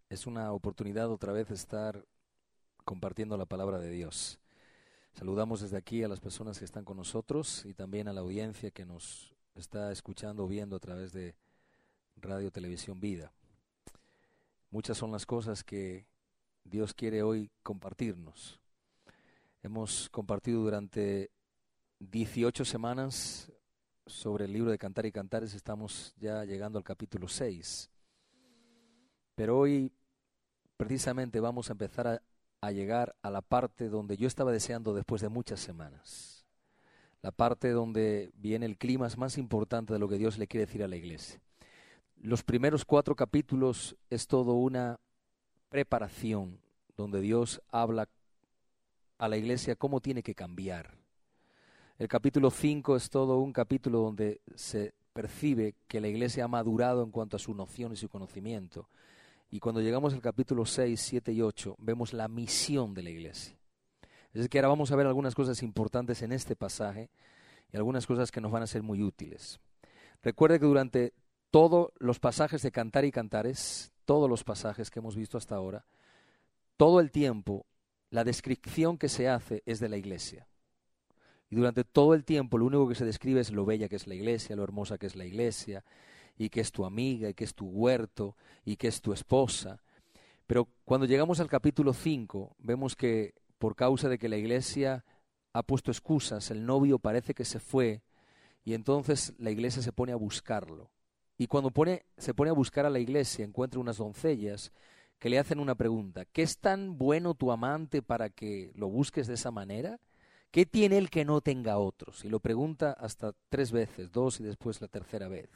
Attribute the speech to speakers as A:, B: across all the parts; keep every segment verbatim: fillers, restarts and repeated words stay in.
A: Es una oportunidad otra vez de estar compartiendo la palabra de Dios. Saludamos desde aquí a las personas que están con nosotros y también a la audiencia que nos está escuchando o viendo a través de Radio Televisión Vida. Muchas son las cosas que Dios quiere hoy compartirnos. Hemos compartido durante dieciocho semanas sobre el libro de Cantar y Cantares. Estamos ya llegando al capítulo seis. Pero hoy precisamente vamos a empezar a, a llegar a la parte donde yo estaba deseando después de muchas semanas. La parte donde viene el clímax más importante de lo que Dios le quiere decir a la iglesia. Los primeros cuatro capítulos es todo una preparación donde Dios habla a la iglesia cómo tiene que cambiar. El capítulo cinco es todo un capítulo donde se percibe que la iglesia ha madurado en cuanto a su noción y su conocimiento. Y cuando llegamos al capítulo seis, siete y ocho, vemos la misión de la iglesia. Es decir, que ahora vamos a ver algunas cosas importantes en este pasaje y algunas cosas que nos van a ser muy útiles. Recuerde que durante todos los pasajes de Cantar y Cantares, todos los pasajes que hemos visto hasta ahora, todo el tiempo la descripción que se hace es de la iglesia. Y durante todo el tiempo lo único que se describe es lo bella que es la iglesia, lo hermosa que es la iglesia, y que es tu amiga, y que es tu huerto, y que es tu esposa. Pero cuando llegamos al capítulo cinco, vemos que por causa de que la iglesia ha puesto excusas, el novio parece que se fue, y entonces la iglesia se pone a buscarlo. Y cuando pone, se pone a buscar a la iglesia, encuentra unas doncellas que le hacen una pregunta: ¿qué es tan bueno tu amante para que lo busques de esa manera? ¿Qué tiene él que no tenga otros? Y lo pregunta hasta tres veces, dos y después la tercera vez.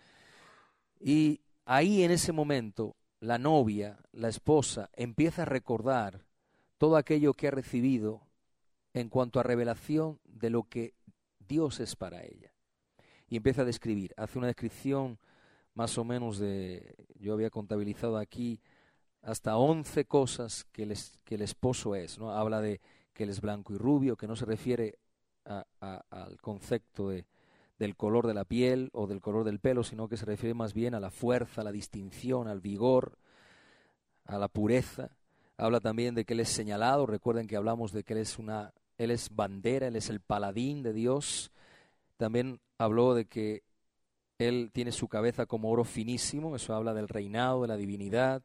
A: Y ahí en ese momento la novia, la esposa, empieza a recordar todo aquello que ha recibido en cuanto a revelación de lo que Dios es para ella. Y empieza a describir, hace una descripción más o menos de, yo había contabilizado aquí hasta once cosas que el, que el esposo es, ¿no? Habla de que él es blanco y rubio, que no se refiere a, a, al concepto de del color de la piel o del color del pelo, sino que se refiere más bien a la fuerza, a la distinción, al vigor, a la pureza. Habla también de que él es señalado. Recuerden que hablamos de que él es una, él es bandera, él es el paladín de Dios. También habló de que él tiene su cabeza como oro finísimo, eso habla del reinado, de la divinidad.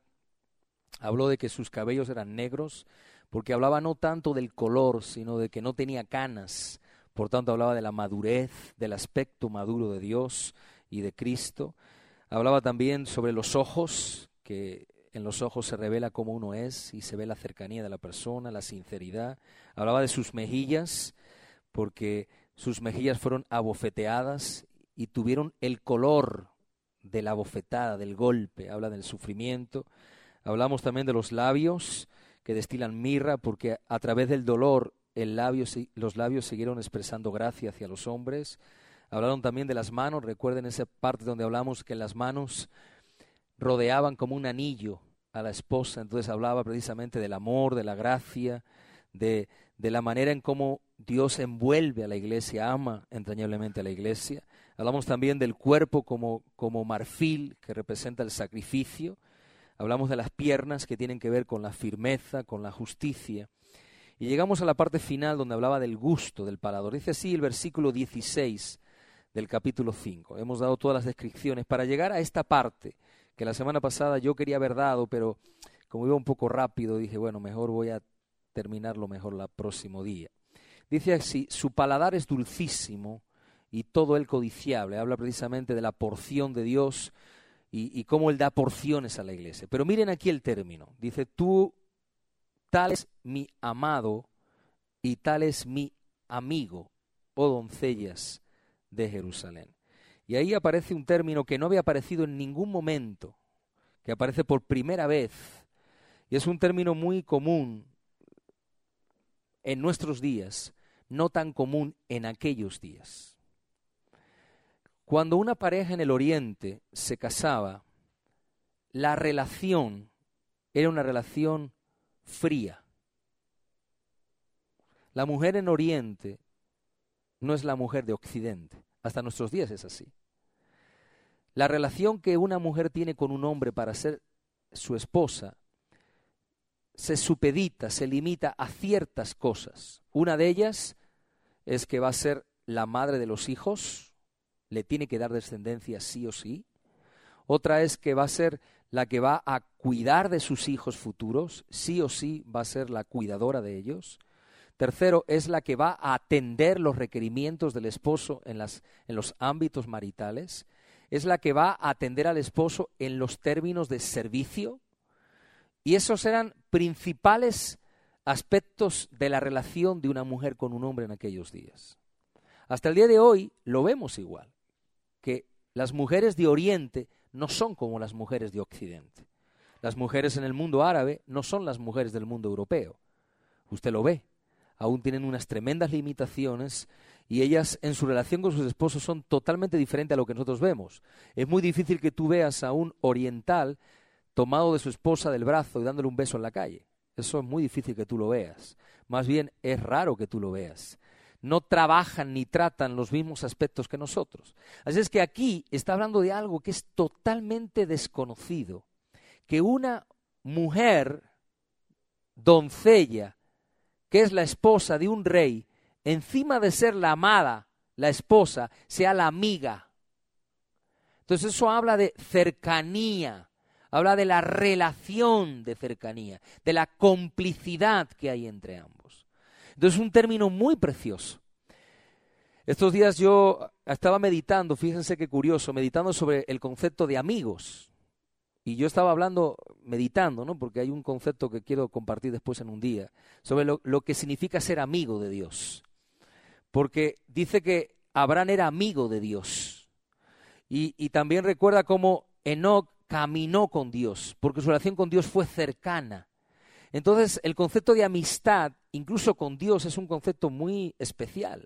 A: Habló de que sus cabellos eran negros, porque hablaba no tanto del color, sino de que no tenía canas. Por tanto, hablaba de la madurez, del aspecto maduro de Dios y de Cristo. Hablaba también sobre los ojos, que en los ojos se revela cómo uno es y se ve la cercanía de la persona, la sinceridad. Hablaba de sus mejillas, porque sus mejillas fueron abofeteadas y tuvieron el color de la bofetada, del golpe. Habla del sufrimiento. Hablamos también de los labios, que destilan mirra, porque a través del dolor el labio, los labios siguieron expresando gracia hacia los hombres. Hablaron también de las manos. Recuerden esa parte donde hablamos que las manos rodeaban como un anillo a la esposa. Entonces hablaba precisamente del amor, de la gracia, de, de la manera en cómo Dios envuelve a la iglesia, ama entrañablemente a la iglesia. Hablamos también del cuerpo como, como marfil, que representa el sacrificio. Hablamos de las piernas, que tienen que ver con la firmeza, con la justicia. Y llegamos a la parte final donde hablaba del gusto, del paladar. Dice así el versículo dieciséis del capítulo cinco. Hemos dado todas las descripciones para llegar a esta parte que la semana pasada yo quería haber dado, pero como iba un poco rápido dije, bueno, mejor voy a terminarlo mejor el próximo día. Dice así: su paladar es dulcísimo y todo él codiciable. Habla precisamente de la porción de Dios y, y cómo él da porciones a la iglesia. Pero miren aquí el término. Dice: tú tal es mi amado y tal es mi amigo, oh doncellas de Jerusalén. Y ahí aparece un término que no había aparecido en ningún momento, que aparece por primera vez, y es un término muy común en nuestros días, no tan común en aquellos días. Cuando una pareja en el Oriente se casaba, la relación era una relación fría. La mujer en Oriente no es la mujer de Occidente. Hasta nuestros días es así. La relación que una mujer tiene con un hombre para ser su esposa se supedita, se limita a ciertas cosas. Una de ellas es que va a ser la madre de los hijos, le tiene que dar descendencia sí o sí. Otra es que va a ser la que va a cuidar de sus hijos futuros, sí o sí va a ser la cuidadora de ellos. Tercero, es la que va a atender los requerimientos del esposo en, las, en los ámbitos maritales. Es la que va a atender al esposo en los términos de servicio. Y esos eran principales aspectos de la relación de una mujer con un hombre en aquellos días. Hasta el día de hoy lo vemos igual, que las mujeres de Oriente no son como las mujeres de Occidente. Las mujeres en el mundo árabe no son las mujeres del mundo europeo. Usted lo ve, aún tienen unas tremendas limitaciones y ellas en su relación con sus esposos son totalmente diferentes a lo que nosotros vemos. Es muy difícil que tú veas a un oriental tomado de su esposa del brazo y dándole un beso en la calle. Eso es muy difícil que tú lo veas. Más bien es raro que tú lo veas. No trabajan ni tratan los mismos aspectos que nosotros. Así es que aquí está hablando de algo que es totalmente desconocido. Que una mujer, doncella, que es la esposa de un rey, encima de ser la amada, la esposa, sea la amiga. Entonces eso habla de cercanía, habla de la relación de cercanía, de la complicidad que hay entre ambos. Entonces es un término muy precioso. Estos días yo estaba meditando, fíjense qué curioso, meditando sobre el concepto de amigos. Y yo estaba hablando, meditando, ¿no? Porque hay un concepto que quiero compartir después en un día, sobre lo, lo que significa ser amigo de Dios. Porque dice que Abraham era amigo de Dios. Y, y también recuerda cómo Enoc caminó con Dios, porque su relación con Dios fue cercana. Entonces, el concepto de amistad, incluso con Dios, es un concepto muy especial.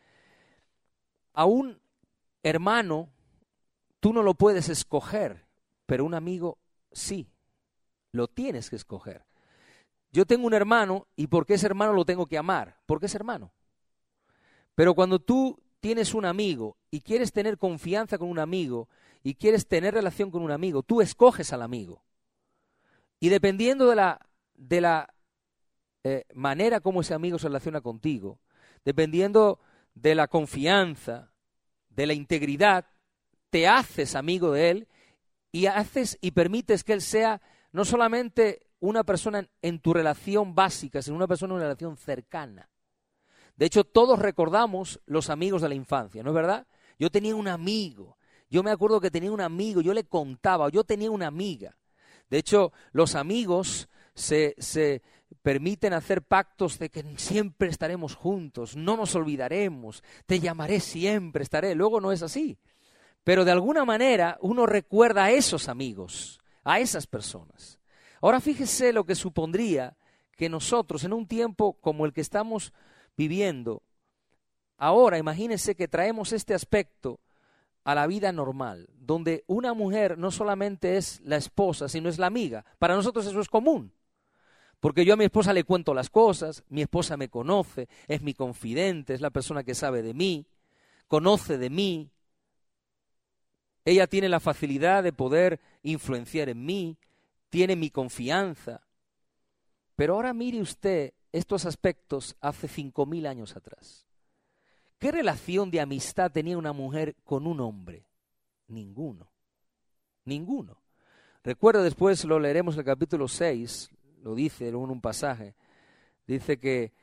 A: A un hermano, tú no lo puedes escoger, pero un amigo sí, lo tienes que escoger. Yo tengo un hermano y porque es hermano lo tengo que amar, porque es hermano. Pero cuando tú tienes un amigo y quieres tener confianza con un amigo y quieres tener relación con un amigo, tú escoges al amigo. Y dependiendo de la, de la eh, manera como ese amigo se relaciona contigo, dependiendo de la confianza, de la integridad, te haces amigo de él y haces y permites que él sea no solamente una persona en, en tu relación básica, sino una persona en una relación cercana. De hecho, todos recordamos los amigos de la infancia, ¿no es verdad? Yo tenía un amigo, yo me acuerdo que tenía un amigo, yo le contaba, yo tenía una amiga. De hecho, los amigos se, se permiten hacer pactos de que siempre estaremos juntos, no nos olvidaremos, te llamaré siempre, estaré. Luego no es así. Pero de alguna manera uno recuerda a esos amigos, a esas personas. Ahora fíjese lo que supondría que nosotros en un tiempo como el que estamos viviendo, ahora imagínense que traemos este aspecto a la vida normal, donde una mujer no solamente es la esposa, sino es la amiga. Para nosotros eso es común, porque yo a mi esposa le cuento las cosas, mi esposa me conoce, es mi confidente, es la persona que sabe de mí, conoce de mí. Ella tiene la facilidad de poder influenciar en mí, tiene mi confianza. Pero ahora mire usted estos aspectos hace cinco mil años atrás. ¿Qué relación de amistad tenía una mujer con un hombre? Ninguno. Ninguno. Recuerda, después lo leeremos en el capítulo seis, lo dice en un pasaje, dice que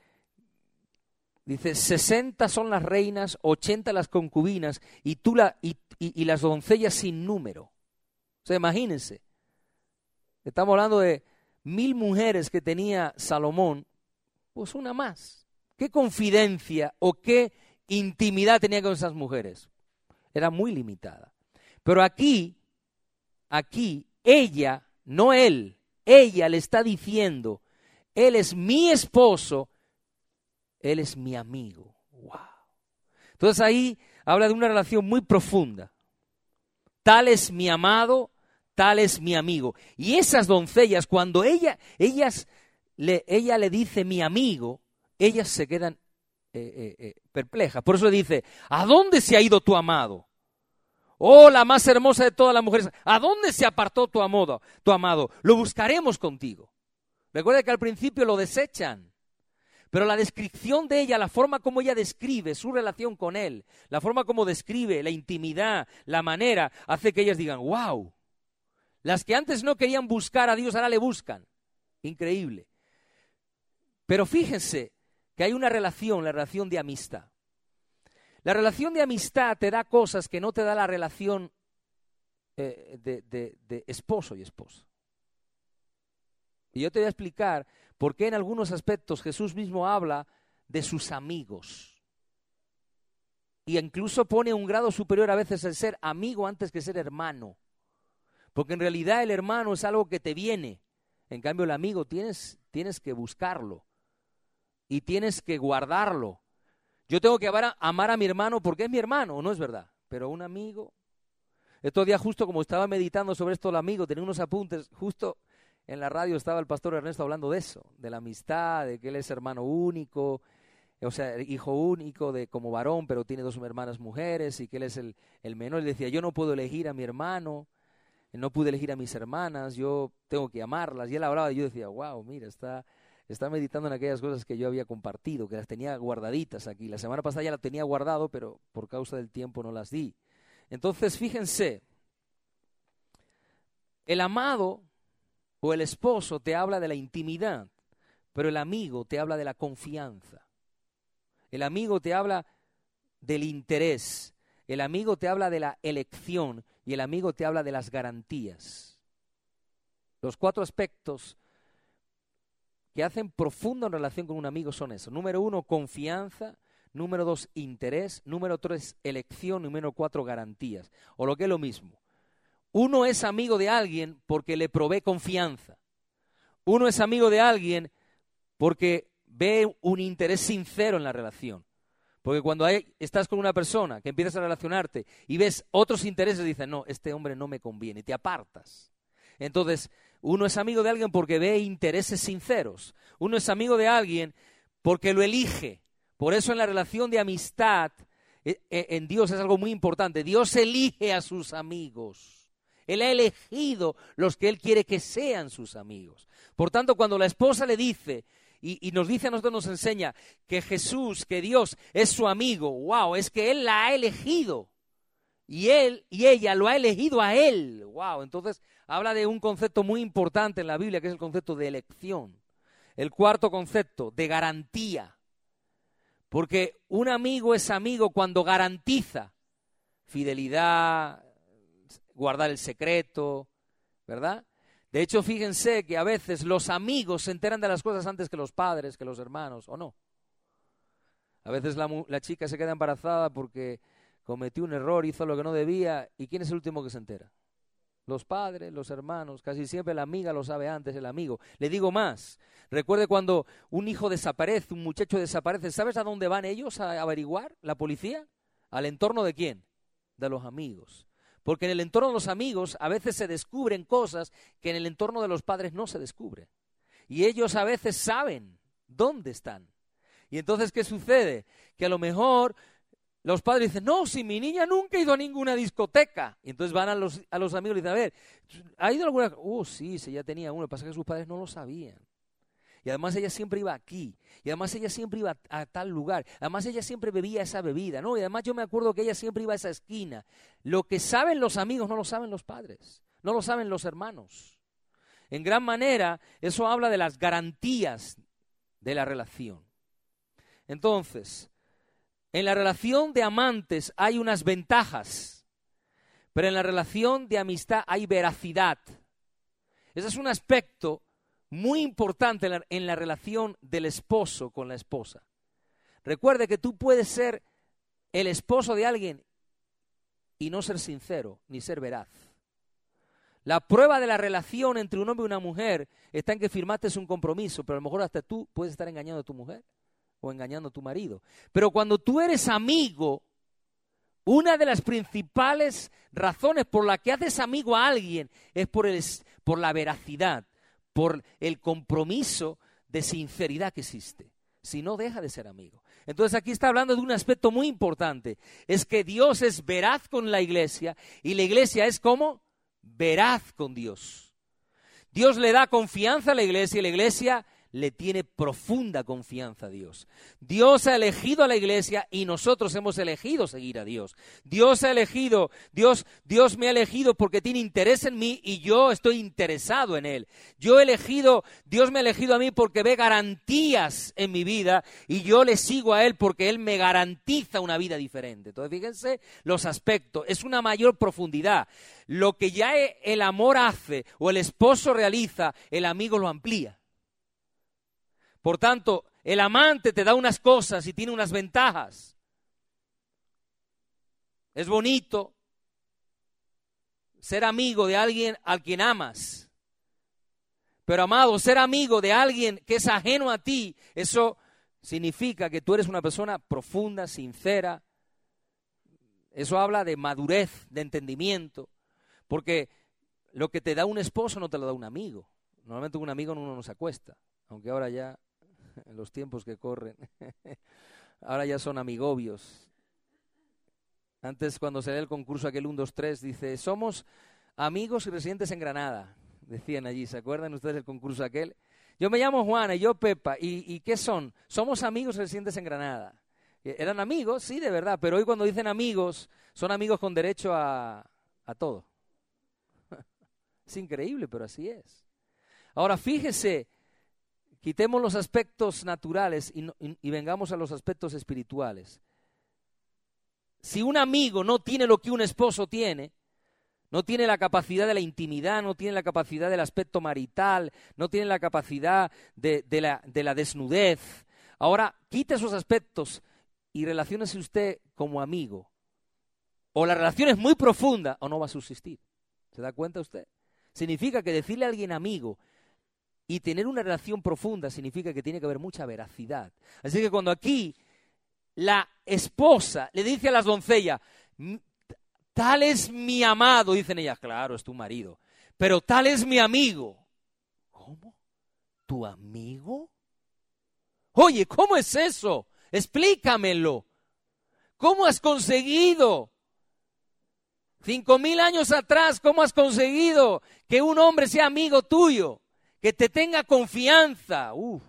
A: Dice, sesenta son las reinas, ochenta las concubinas y, tú la, y, y, y las doncellas sin número. O sea, imagínense. Estamos hablando de mil mujeres que tenía Salomón, pues una más. ¿Qué confidencia o qué intimidad tenía con esas mujeres? Era muy limitada. Pero aquí, aquí, ella, no él, ella le está diciendo, él es mi esposo, él es mi amigo. Wow. Entonces ahí habla de una relación muy profunda. Tal es mi amado, tal es mi amigo. Y esas doncellas, cuando ella, ellas, le, ella le dice mi amigo, ellas se quedan eh, eh, eh, perplejas. Por eso le dice, ¿a dónde se ha ido tu amado? Oh, la más hermosa de todas las mujeres, ¿a dónde se apartó tu amado? Tu amado? Lo buscaremos contigo. Recuerda que al principio lo desechan, pero la descripción de ella, la forma como ella describe su relación con él, la forma como describe la intimidad, la manera, hace que ellas digan, wow, las que antes no querían buscar a Dios ahora le buscan. Increíble. Pero fíjense que hay una relación, la relación de amistad. La relación de amistad te da cosas que no te da la relación eh, de, de, de esposo y esposa. Y yo te voy a explicar por qué en algunos aspectos Jesús mismo habla de sus amigos. Y incluso pone un grado superior a veces el ser amigo antes que ser hermano. Porque en realidad el hermano es algo que te viene. En cambio el amigo tienes, tienes que buscarlo. Y tienes que guardarlo. Yo tengo que amar a, amar a mi hermano porque es mi hermano, ¿no es verdad? Pero un amigo... Estos días justo como estaba meditando sobre esto el amigo, tenía unos apuntes, justo en la radio estaba el pastor Ernesto hablando de eso, de la amistad, de que él es hermano único, o sea, hijo único de como varón, pero tiene dos hermanas mujeres y que él es el, el menor. Y decía, yo no puedo elegir a mi hermano, no pude elegir a mis hermanas, yo tengo que amarlas. Y él hablaba y yo decía, wow, mira, está... Está meditando en aquellas cosas que yo había compartido, que las tenía guardaditas aquí. La semana pasada ya las tenía guardado, pero por causa del tiempo no las di. Entonces, fíjense, el amado o el esposo te habla de la intimidad, pero el amigo te habla de la confianza. El amigo te habla del interés. El amigo te habla de la elección y el amigo te habla de las garantías. Los cuatro aspectos que hacen profundo en relación con un amigo son esos. Número uno, confianza. Número dos, interés. Número tres, elección. Número cuatro, garantías. O lo que es lo mismo. Uno es amigo de alguien porque le provee confianza. Uno es amigo de alguien porque ve un interés sincero en la relación. Porque cuando hay, estás con una persona que empiezas a relacionarte y ves otros intereses, dices, no, este hombre no me conviene, y te apartas. Entonces, uno es amigo de alguien porque ve intereses sinceros. Uno es amigo de alguien porque lo elige. Por eso en la relación de amistad, en Dios es algo muy importante. Dios elige a sus amigos. Él ha elegido los que Él quiere que sean sus amigos. Por tanto, cuando la esposa le dice, y, y nos dice a nosotros, nos enseña que Jesús, que Dios es su amigo, wow, es que Él la ha elegido. Y él y ella lo ha elegido a él. Wow, entonces habla de un concepto muy importante en la Biblia, que es el concepto de elección. El cuarto concepto, de garantía. Porque un amigo es amigo cuando garantiza fidelidad, guardar el secreto, ¿verdad? De hecho, fíjense que a veces los amigos se enteran de las cosas antes que los padres, que los hermanos, ¿o no? A veces la, la chica se queda embarazada porque cometió un error, hizo lo que no debía. ¿Y quién es el último que se entera? Los padres, los hermanos. Casi siempre la amiga lo sabe antes, el amigo. Le digo más. Recuerde cuando un hijo desaparece, un muchacho desaparece. ¿Sabes a dónde van ellos a averiguar? ¿La policía? ¿Al entorno de quién? De los amigos. Porque en el entorno de los amigos a veces se descubren cosas que en el entorno de los padres no se descubren. Y ellos a veces saben dónde están. Y entonces, ¿qué sucede? Que a lo mejor los padres dicen, no, si mi niña nunca ha ido a ninguna discoteca. Y entonces van a los, a los amigos y dicen, a ver, ¿ha ido a alguna? Oh, sí, sí, ya tenía uno. Lo que pasa es que sus padres no lo sabían. Y además ella siempre iba aquí. Y además ella siempre iba a, a tal lugar. Además ella siempre bebía esa bebida, ¿no? Y además yo me acuerdo que ella siempre iba a esa esquina. Lo que saben los amigos no lo saben los padres. No lo saben los hermanos. En gran manera, eso habla de las garantías de la relación. Entonces, en la relación de amantes hay unas ventajas, pero en la relación de amistad hay veracidad. Ese es un aspecto muy importante en la, en la relación del esposo con la esposa. Recuerde que tú puedes ser el esposo de alguien y no ser sincero, ni ser veraz. La prueba de la relación entre un hombre y una mujer está en que firmaste un compromiso, pero a lo mejor hasta tú puedes estar engañando a tu mujer o engañando a tu marido. Pero cuando tú eres amigo, una de las principales razones por la que haces amigo a alguien es por, el, por la veracidad, por el compromiso de sinceridad que existe. Si no, deja de ser amigo. Entonces aquí está hablando de un aspecto muy importante. Es que Dios es veraz con la iglesia y la iglesia es como veraz con Dios. Dios le da confianza a la iglesia y la iglesia le tiene profunda confianza a Dios. Dios ha elegido a la iglesia y nosotros hemos elegido seguir a Dios. Dios ha elegido, Dios, Dios me ha elegido porque tiene interés en mí y yo estoy interesado en Él. Yo he elegido, Dios me ha elegido a mí porque ve garantías en mi vida y yo le sigo a Él porque Él me garantiza una vida diferente. Entonces fíjense los aspectos, es una mayor profundidad. Lo que ya el amor hace o el esposo realiza, el amigo lo amplía. Por tanto, el amante te da unas cosas y tiene unas ventajas. Es bonito ser amigo de alguien al quien amas. Pero, amado, ser amigo de alguien que es ajeno a ti, eso significa que tú eres una persona profunda, sincera. Eso habla de madurez, de entendimiento. Porque lo que te da un esposo no te lo da un amigo. Normalmente un amigo uno no se acuesta, aunque ahora ya, en los tiempos que corren, ahora ya son amigobios. Antes, cuando se lee el concurso aquel uno, dos, tres, dice, somos amigos y residentes en Granada, decían allí. ¿Se acuerdan ustedes del concurso aquel? Yo me llamo Juana y yo Pepa. ¿Y, y qué son? Somos amigos y residentes en Granada. ¿Eran amigos? Sí, de verdad. Pero hoy cuando dicen amigos, son amigos con derecho a, a todo. Es increíble, pero así es. Ahora, fíjese, quitemos los aspectos naturales y, no, y, y vengamos a los aspectos espirituales. Si un amigo no tiene lo que un esposo tiene, no tiene la capacidad de la intimidad, no tiene la capacidad del aspecto marital, no tiene la capacidad de, de, la, de la desnudez. Ahora, quite esos aspectos y relaciónese usted como amigo. O la relación es muy profunda o no va a subsistir. ¿Se da cuenta usted? Significa que decirle a alguien amigo y tener una relación profunda significa que tiene que haber mucha veracidad. Así que cuando aquí la esposa le dice a las doncellas, tal es mi amado, dicen ellas, claro, es tu marido, pero tal es mi amigo. ¿Cómo? ¿Tu amigo? Oye, ¿cómo es eso? Explícamelo. ¿Cómo has conseguido? Cinco mil años atrás, ¿cómo has conseguido que un hombre sea amigo tuyo? Que te tenga confianza. Uf.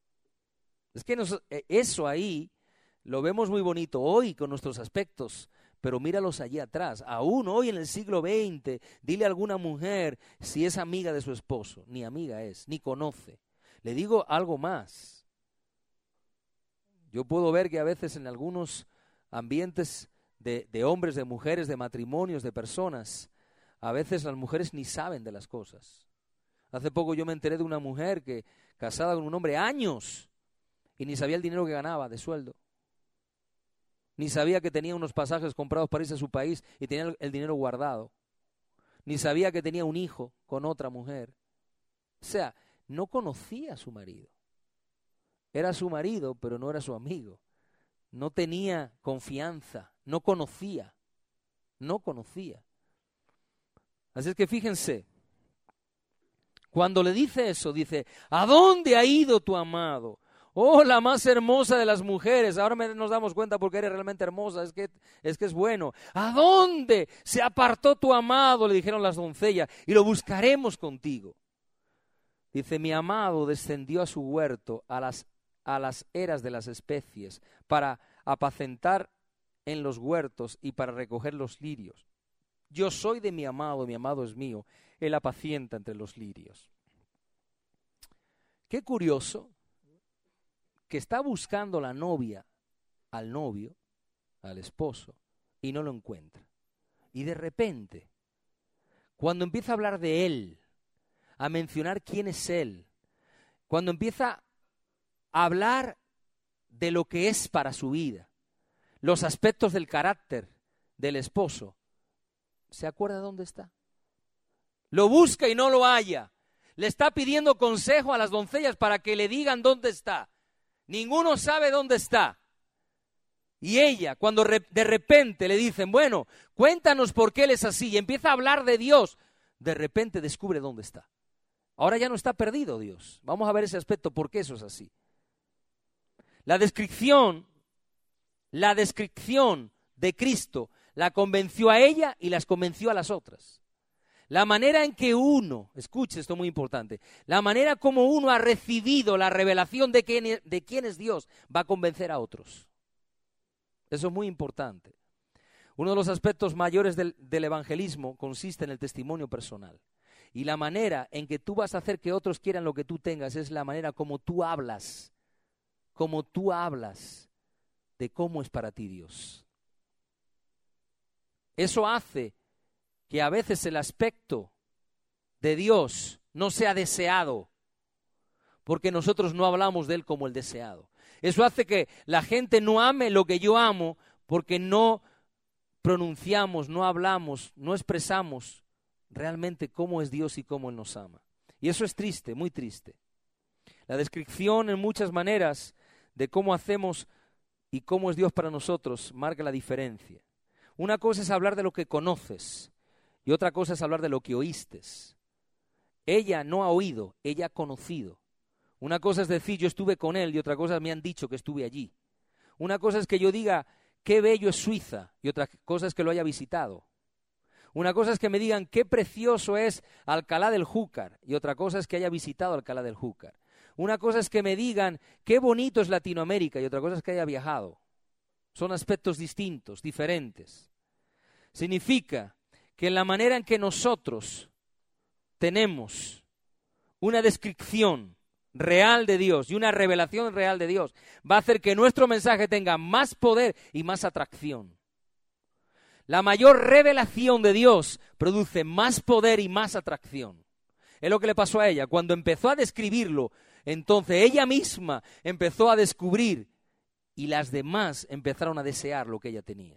A: Es que nos, eso ahí lo vemos muy bonito hoy con nuestros aspectos, pero míralos allí atrás. Aún hoy en el siglo veinte, dile a alguna mujer si es amiga de su esposo. Ni amiga es, ni conoce. Le digo algo más. Yo puedo ver que a veces en algunos ambientes de, de hombres, de mujeres, de matrimonios, de personas, a veces las mujeres ni saben de las cosas. Hace poco yo me enteré de una mujer que casada con un hombre años y ni sabía el dinero que ganaba de sueldo. Ni sabía que tenía unos pasajes comprados para irse a su país y tenía el, el dinero guardado. Ni sabía que tenía un hijo con otra mujer. O sea, no conocía a su marido. Era su marido, pero no era su amigo. No tenía confianza, no conocía, no conocía. Así es que fíjense, cuando le dice eso, dice, ¿a dónde ha ido tu amado? Oh, la más hermosa de las mujeres. Ahora nos damos cuenta porque eres realmente hermosa, es que, es que es bueno. ¿A dónde se apartó tu amado? Le dijeron las doncellas, y lo buscaremos contigo. Dice, mi amado descendió a su huerto, a las, a las eras de las especies, para apacentar en los huertos y para recoger los lirios. Yo soy de mi amado, mi amado es mío, él apacienta entre los lirios. Qué curioso que está buscando la novia al novio, al esposo, y no lo encuentra. Y de repente, cuando empieza a hablar de él, a mencionar quién es él, cuando empieza a hablar de lo que es para su vida, los aspectos del carácter del esposo, ¿se acuerda dónde está? Lo busca y no lo halla. Le está pidiendo consejo a las doncellas para que le digan dónde está. Ninguno sabe dónde está. Y ella, cuando re- de repente le dicen, bueno, cuéntanos por qué él es así, y empieza a hablar de Dios, de repente descubre dónde está. Ahora ya no está perdido Dios. Vamos a ver ese aspecto, por qué eso es así. La descripción, la descripción de Cristo la convenció a ella y las convenció a las otras. La manera en que uno, escuche esto muy importante, la manera como uno ha recibido la revelación de quién, de quién es Dios va a convencer a otros. Eso es muy importante. Uno de los aspectos mayores del, del evangelismo consiste en el testimonio personal. Y la manera en que tú vas a hacer que otros quieran lo que tú tengas es la manera como tú hablas, como tú hablas de cómo es para ti Dios. Eso hace que a veces el aspecto de Dios no sea deseado, porque nosotros no hablamos de Él como el deseado. Eso hace que la gente no ame lo que yo amo, porque no pronunciamos, no hablamos, no expresamos realmente cómo es Dios y cómo Él nos ama. Y eso es triste, muy triste. La descripción en muchas maneras de cómo hacemos y cómo es Dios para nosotros marca la diferencia. Una cosa es hablar de lo que conoces y otra cosa es hablar de lo que oíste. Ella no ha oído, ella ha conocido. Una cosa es decir yo estuve con él y otra cosa me han dicho que estuve allí. Una cosa es que yo diga qué bello es Suiza y otra cosa es que lo haya visitado. Una cosa es que me digan qué precioso es Alcalá del Júcar y otra cosa es que haya visitado Alcalá del Júcar. Una cosa es que me digan qué bonito es Latinoamérica y otra cosa es que haya viajado. Son aspectos distintos, diferentes. Significa que en la manera en que nosotros tenemos una descripción real de Dios y una revelación real de Dios va a hacer que nuestro mensaje tenga más poder y más atracción. La mayor revelación de Dios produce más poder y más atracción. Es lo que le pasó a ella. Cuando empezó a describirlo, entonces ella misma empezó a descubrir y las demás empezaron a desear lo que ella tenía.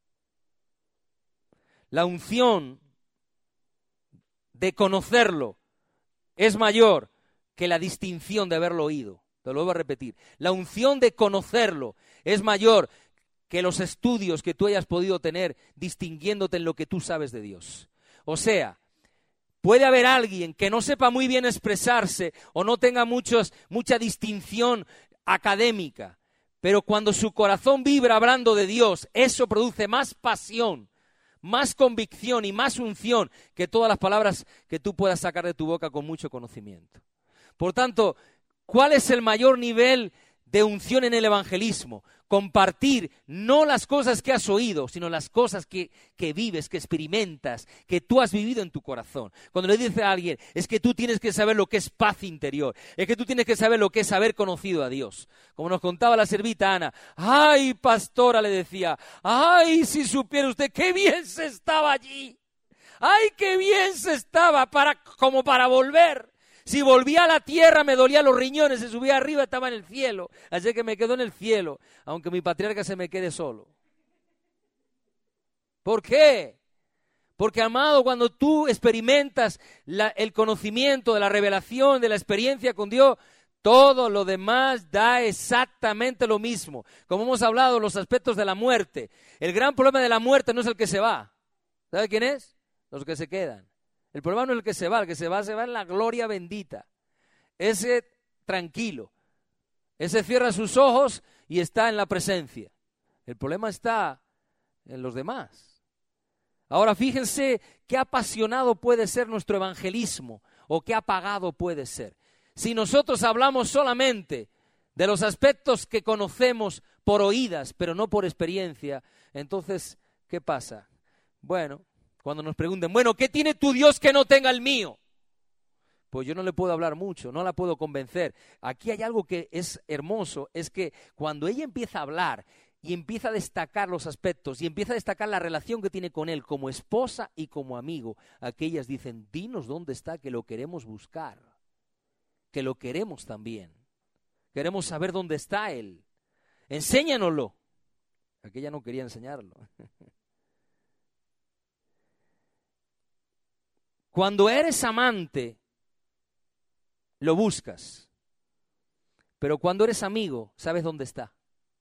A: La unción de conocerlo es mayor que la distinción de haberlo oído. Te lo vuelvo a repetir. La unción de conocerlo es mayor que los estudios que tú hayas podido tener distinguiéndote en lo que tú sabes de Dios. O sea, puede haber alguien que no sepa muy bien expresarse o no tenga muchos, mucha distinción académica, pero cuando su corazón vibra hablando de Dios, eso produce más pasión, más convicción y más unción que todas las palabras que tú puedas sacar de tu boca con mucho conocimiento. Por tanto, ¿cuál es el mayor nivel de unción en el evangelismo? Compartir no las cosas que has oído, sino las cosas que, que vives, que experimentas, que tú has vivido en tu corazón. Cuando le dices a alguien, es que tú tienes que saber lo que es paz interior, es que tú tienes que saber lo que es haber conocido a Dios. Como nos contaba la servita Ana, ¡ay, pastora!, le decía, ¡ay, si supiera usted qué bien se estaba allí! ¡Ay, qué bien se estaba para, como para volver! Si volvía a la tierra me dolían los riñones, si subía arriba estaba en el cielo. Así que me quedo en el cielo, aunque mi patriarca se me quede solo. ¿Por qué? Porque, amado, cuando tú experimentas la, el conocimiento de la revelación, de la experiencia con Dios, todo lo demás da exactamente lo mismo. Como hemos hablado, los aspectos de la muerte. El gran problema de la muerte no es el que se va. ¿Sabe quién es? Los que se quedan. El problema no es el que se va, el que se va, se va en la gloria bendita. Ese tranquilo, ese cierra sus ojos y está en la presencia. El problema está en los demás. Ahora fíjense qué apasionado puede ser nuestro evangelismo o qué apagado puede ser. Si nosotros hablamos solamente de los aspectos que conocemos por oídas, pero no por experiencia, entonces, ¿qué pasa? Bueno, cuando nos pregunten, bueno, ¿qué tiene tu Dios que no tenga el mío? Pues yo no le puedo hablar mucho, no la puedo convencer. Aquí hay algo que es hermoso, es que cuando ella empieza a hablar y empieza a destacar los aspectos y empieza a destacar la relación que tiene con él como esposa y como amigo, aquellas dicen, dinos dónde está, que lo queremos buscar, que lo queremos también. Queremos saber dónde está él. Enséñanoslo. Aquella no quería enseñarlo. Cuando eres amante, lo buscas. Pero cuando eres amigo, sabes dónde está.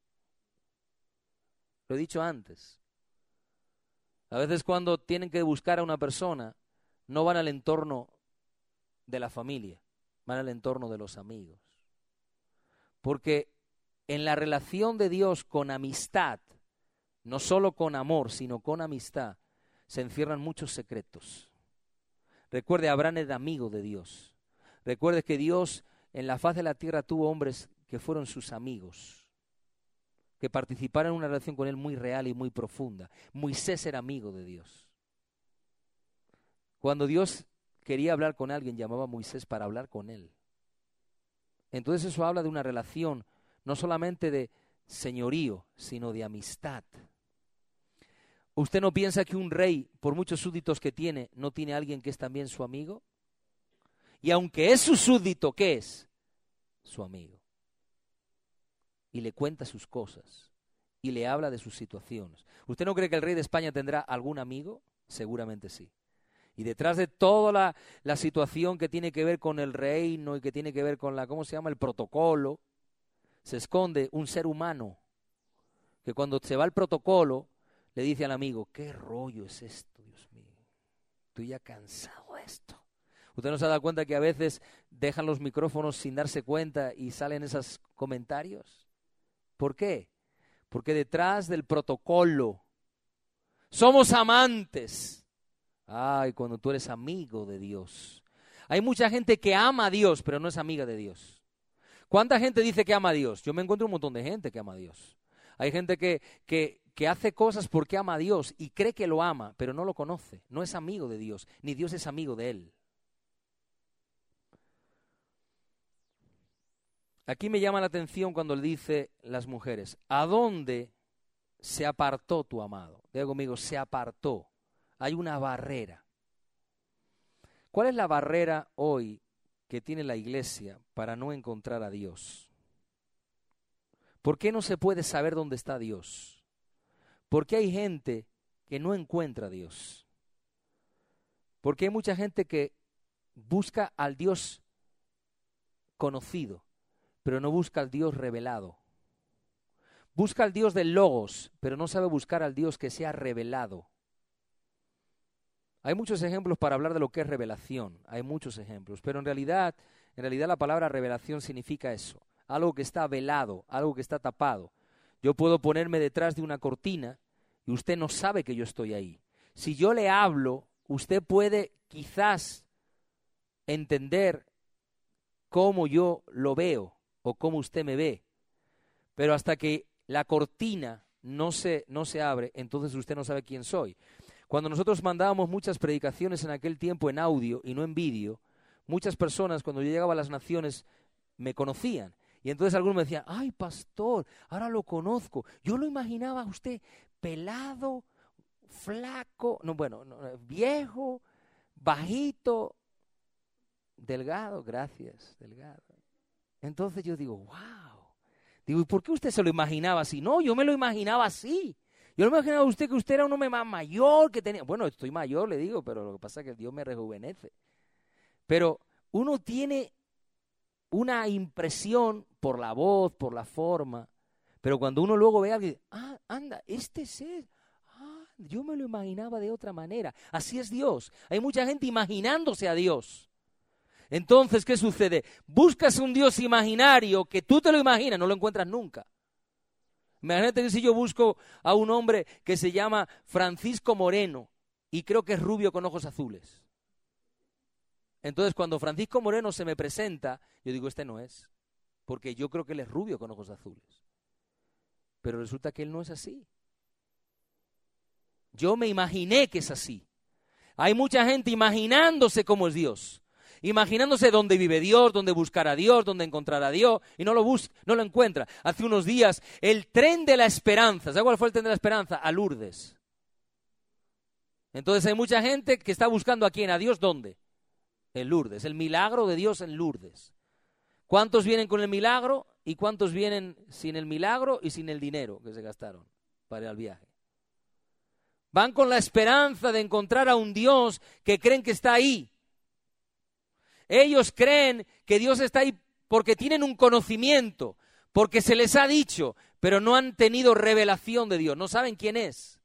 A: Lo he dicho antes. A veces cuando tienen que buscar a una persona, no van al entorno de la familia, van al entorno de los amigos. Porque en la relación de Dios con amistad, no solo con amor, sino con amistad, se encierran muchos secretos. Recuerde, Abraham era amigo de Dios. Recuerde que Dios en la faz de la tierra tuvo hombres que fueron sus amigos, que participaron en una relación con él muy real y muy profunda. Moisés era amigo de Dios. Cuando Dios quería hablar con alguien, llamaba a Moisés para hablar con él. Entonces eso habla de una relación, no solamente de señorío, sino de amistad. ¿Usted no piensa que un rey, por muchos súbditos que tiene, no tiene a alguien que es también su amigo? Y aunque es su súbdito, ¿qué es? Su amigo. Y le cuenta sus cosas, y le habla de sus situaciones. ¿Usted no cree que el rey de España tendrá algún amigo? Seguramente sí. Y detrás de toda la, la situación que tiene que ver con el reino y que tiene que ver con la, ¿cómo se llama?, el protocolo, se esconde un ser humano que cuando se va el protocolo le dice al amigo, ¿qué rollo es esto, Dios mío? Estoy ya cansado de esto. ¿Usted no se ha dado cuenta que a veces dejan los micrófonos sin darse cuenta y salen esos comentarios? ¿Por qué? Porque detrás del protocolo somos amantes. Ay, cuando tú eres amigo de Dios. Hay mucha gente que ama a Dios, pero no es amiga de Dios. ¿Cuánta gente dice que ama a Dios? Yo me encuentro un montón de gente que ama a Dios. Hay gente que, que, que hace cosas porque ama a Dios y cree que lo ama, pero no lo conoce. No es amigo de Dios, ni Dios es amigo de él. Aquí me llama la atención cuando le dice las mujeres, ¿a dónde se apartó tu amado? Diga conmigo, se apartó. Hay una barrera. ¿Cuál es la barrera hoy que tiene la iglesia para no encontrar a Dios? ¿Por qué no se puede saber dónde está Dios? ¿Por qué hay gente que no encuentra a Dios? Porque hay mucha gente que busca al Dios conocido, pero no busca al Dios revelado. Busca al Dios del Logos, pero no sabe buscar al Dios que sea revelado. Hay muchos ejemplos para hablar de lo que es revelación, hay muchos ejemplos, pero en realidad, en realidad la palabra revelación significa eso, algo que está velado, algo que está tapado. Yo puedo ponerme detrás de una cortina y usted no sabe que yo estoy ahí. Si yo le hablo, usted puede quizás entender cómo yo lo veo o cómo usted me ve, pero hasta que la cortina no se, no se abre, entonces usted no sabe quién soy. Cuando nosotros mandábamos muchas predicaciones en aquel tiempo en audio y no en vídeo, muchas personas cuando yo llegaba a las naciones me conocían. Y entonces algunos me decían, ay pastor, ahora lo conozco. Yo lo imaginaba a usted pelado, flaco, no bueno, no, viejo, bajito, delgado, gracias, delgado. Entonces yo digo, wow. Digo, ¿y por qué usted se lo imaginaba así? No, yo me lo imaginaba así. Yo me imaginaba a usted que usted era un hombre más mayor, que tenía... Bueno, estoy mayor, le digo, pero lo que pasa es que Dios me rejuvenece. Pero uno tiene una impresión por la voz, por la forma, pero cuando uno luego ve a alguien, ah, anda, este es él. Ah, yo me lo imaginaba de otra manera. Así es Dios. Hay mucha gente imaginándose a Dios. Entonces, ¿qué sucede? Buscas un Dios imaginario que tú te lo imaginas, no lo encuentras nunca. Imagínate que si yo busco a un hombre que se llama Francisco Moreno y creo que es rubio con ojos azules. Entonces cuando Francisco Moreno se me presenta, yo digo, este no es, porque yo creo que él es rubio con ojos azules. Pero resulta que él no es así. Yo me imaginé que es así. Hay mucha gente imaginándose cómo es Dios. Imaginándose dónde vive Dios, dónde buscar a Dios, dónde encontrar a Dios, y no lo busca, no lo encuentra. Hace unos días, el tren de la esperanza, ¿sabe cuál fue el tren de la esperanza? A Lourdes. Entonces hay mucha gente que está buscando a quién, a Dios, ¿dónde? En Lourdes, el milagro de Dios en Lourdes. ¿Cuántos vienen con el milagro y cuántos vienen sin el milagro y sin el dinero que se gastaron para ir al viaje? Van con la esperanza de encontrar a un Dios que creen que está ahí. Ellos creen que Dios está ahí porque tienen un conocimiento, porque se les ha dicho, pero no han tenido revelación de Dios, no saben quién es.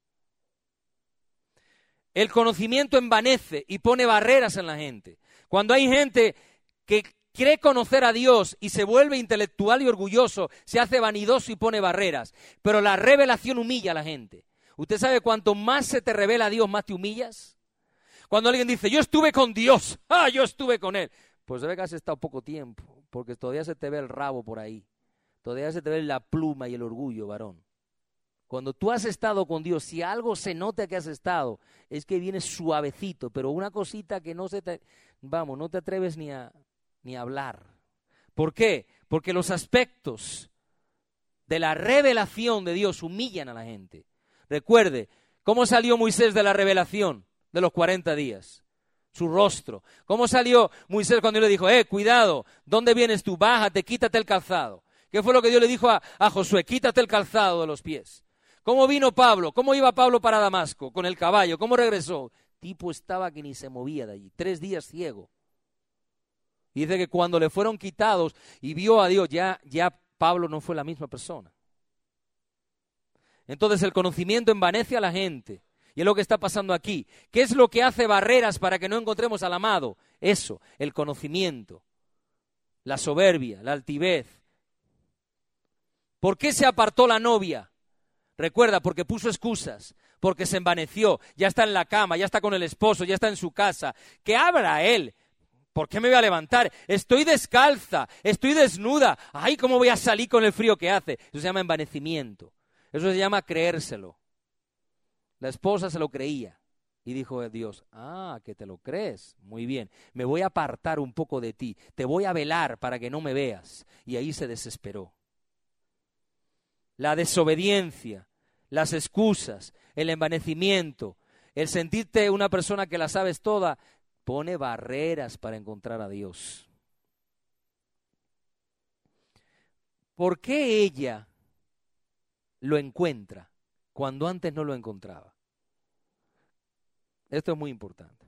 A: El conocimiento envanece y pone barreras en la gente. Cuando hay gente que cree conocer a Dios y se vuelve intelectual y orgulloso, se hace vanidoso y pone barreras, pero la revelación humilla a la gente. ¿Usted sabe cuanto más se te revela a Dios, más te humillas? Cuando alguien dice, yo estuve con Dios, ah, yo estuve con Él, pues se ve que has estado poco tiempo, porque todavía se te ve el rabo por ahí, todavía se te ve la pluma y el orgullo, varón. Cuando tú has estado con Dios, si algo se nota que has estado, es que viene suavecito, pero una cosita que no se te, vamos, no te atreves ni a, ni a hablar. ¿Por qué? Porque los aspectos de la revelación de Dios humillan a la gente. Recuerde, ¿cómo salió Moisés de la revelación de los cuarenta días? Su rostro. ¿Cómo salió Moisés cuando Dios le dijo, eh, cuidado, ¿dónde vienes tú? Bájate, quítate el calzado. ¿Qué fue lo que Dios le dijo a, a Josué? Quítate el calzado de los pies. ¿Cómo vino Pablo? ¿Cómo iba Pablo para Damasco? Con el caballo. ¿Cómo regresó? Tipo estaba que ni se movía de allí. Tres días ciego. Y dice que cuando le fueron quitados y vio a Dios, ya, ya Pablo no fue la misma persona. Entonces el conocimiento envanece a la gente. Y es lo que está pasando aquí. ¿Qué es lo que hace barreras para que no encontremos al amado? Eso, el conocimiento, la soberbia, la altivez. ¿Por qué se apartó la novia? Recuerda, porque puso excusas, porque se envaneció, ya está en la cama, ya está con el esposo, ya está en su casa. Que abra él. ¿Por qué me voy a levantar? Estoy descalza, estoy desnuda. Ay, ¿cómo voy a salir con el frío que hace? Eso se llama envanecimiento. Eso se llama creérselo. La esposa se lo creía y dijo a Dios, ah, que te lo crees. Muy bien, me voy a apartar un poco de ti, te voy a velar para que no me veas. Y ahí se desesperó. La desobediencia, las excusas, el envanecimiento, el sentirte una persona que la sabes toda, pone barreras para encontrar a Dios. ¿Por qué ella lo encuentra cuando antes no lo encontraba? Esto es muy importante.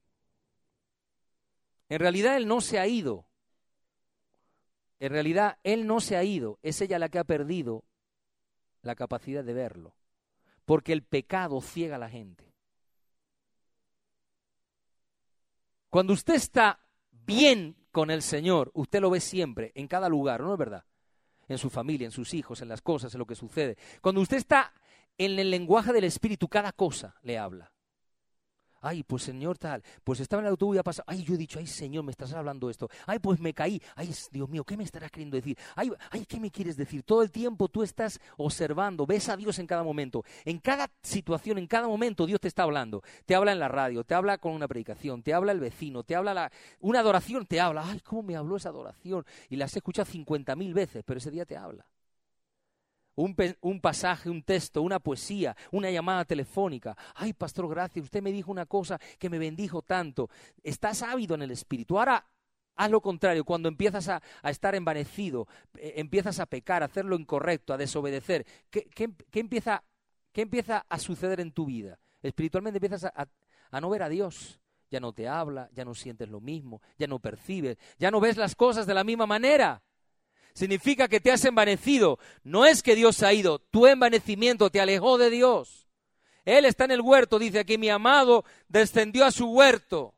A: En realidad él no se ha ido. En realidad él no se ha ido. Es ella la que ha perdido la capacidad de verlo. Porque el pecado ciega a la gente. Cuando usted está bien con el Señor, usted lo ve siempre, en cada lugar, ¿no es verdad? En su familia, en sus hijos, en las cosas, en lo que sucede. Cuando usted está en el lenguaje del Espíritu, cada cosa le habla. Ay, pues Señor tal, pues estaba en el autobús y ha pasado. Ay, yo he dicho, ay Señor, me estás hablando esto. Ay, pues me caí. Ay, Dios mío, ¿qué me estarás queriendo decir? Ay, ay, ¿qué me quieres decir? Todo el tiempo tú estás observando, ves a Dios en cada momento. En cada situación, en cada momento Dios te está hablando. Te habla en la radio, te habla con una predicación, te habla el vecino, te habla la, una adoración, te habla. Ay, ¿cómo me habló esa adoración? Y la has escuchado cincuenta mil veces, pero ese día te habla. Un, un pasaje, un texto, una poesía, una llamada telefónica. Ay, pastor, gracias, usted me dijo una cosa que me bendijo tanto. Estás ávido en el espíritu. Ahora haz lo contrario. Cuando empiezas a, a estar envanecido, eh, empiezas a pecar, a hacer lo incorrecto, a desobedecer, ¿qué, qué, qué, empieza, qué empieza a suceder en tu vida? Espiritualmente empiezas a, a, a no ver a Dios. Ya no te habla, ya no sientes lo mismo, ya no percibes, ya no ves las cosas de la misma manera. Significa que te has envanecido. No es que Dios ha ido, tu envanecimiento te alejó de Dios. Él está en el huerto, dice aquí, mi amado descendió a su huerto.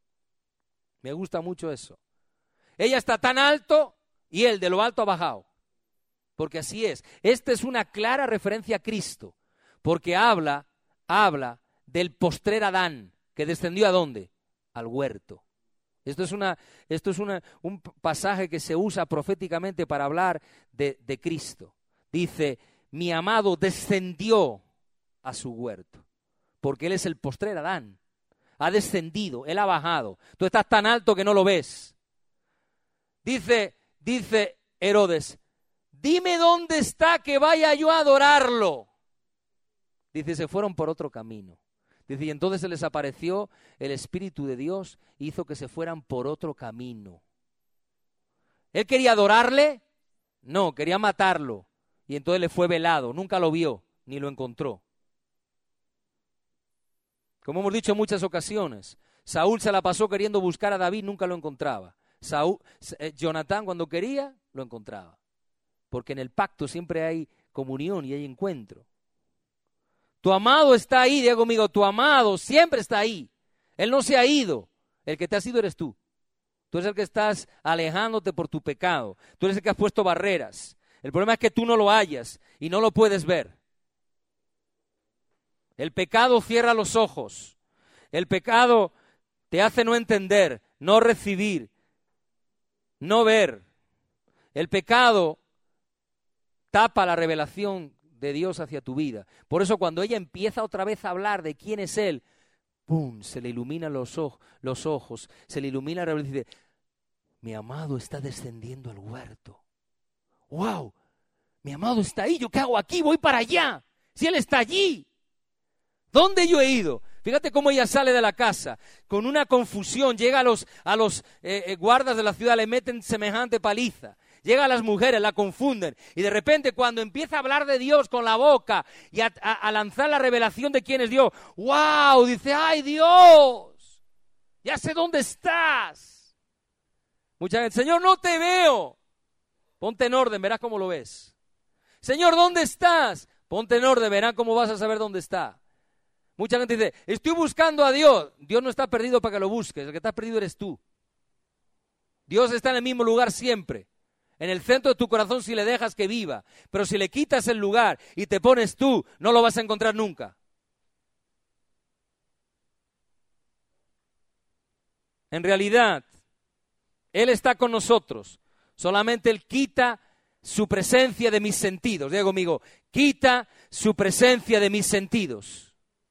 A: Me gusta mucho eso. Ella está tan alto y él de lo alto ha bajado. Porque así es. Esta es una clara referencia a Cristo. Porque habla, habla del postrer Adán, que descendió ¿a dónde? Al huerto. Esto es, una, esto es una, un pasaje que se usa proféticamente para hablar de, de Cristo. Dice, mi amado descendió a su huerto, porque Él es el postrer Adán. Ha descendido, Él ha bajado. Tú estás tan alto que no lo ves. Dice, dice Herodes, dime dónde está que vaya yo a adorarlo. Dice, se fueron por otro camino. Dice, y entonces se les apareció el Espíritu de Dios y hizo que se fueran por otro camino. ¿Él quería adorarle? No, quería matarlo. Y entonces le fue velado, nunca lo vio, ni lo encontró. Como hemos dicho en muchas ocasiones, Saúl se la pasó queriendo buscar a David, nunca lo encontraba. Saúl, eh, Jonatán cuando quería, lo encontraba. Porque en el pacto siempre hay comunión y hay encuentro. Tu amado está ahí, diga conmigo, tu amado siempre está ahí. Él no se ha ido, el que te has ido eres tú. Tú eres el que estás alejándote por tu pecado. Tú eres el que has puesto barreras. El problema es que tú no lo hallas y no lo puedes ver. El pecado cierra los ojos. El pecado te hace no entender, no recibir, no ver. El pecado tapa la revelación de Dios hacia tu vida. Por eso cuando ella empieza otra vez a hablar de quién es Él, ¡pum!, se le iluminan los, ojos, los ojos, se le ilumina la revelación y dice, mi amado está descendiendo al huerto. ¡Wow! Mi amado está ahí, ¿yo qué hago aquí? Voy para allá. Si Él está allí. ¿Dónde yo he ido? Fíjate cómo ella sale de la casa, con una confusión, llega a los, a los eh, eh, guardas de la ciudad, le meten semejante paliza. Llega a las mujeres, la confunden, y de repente cuando empieza a hablar de Dios con la boca y a, a, a lanzar la revelación de quién es Dios, ¡wow! Dice, ¡ay Dios! Ya sé dónde estás. Mucha gente, Señor, no te veo. Ponte en orden, verás cómo lo ves. Señor, ¿dónde estás? Ponte en orden, verás cómo vas a saber dónde está. Mucha gente dice, estoy buscando a Dios. Dios no está perdido para que lo busques, el que está perdido eres tú. Dios está en el mismo lugar siempre, en el centro de tu corazón si le dejas que viva. Pero si le quitas el lugar y te pones tú, no lo vas a encontrar nunca. En realidad, Él está con nosotros, solamente Él quita su presencia de mis sentidos. Diga conmigo, quita su presencia de mis sentidos.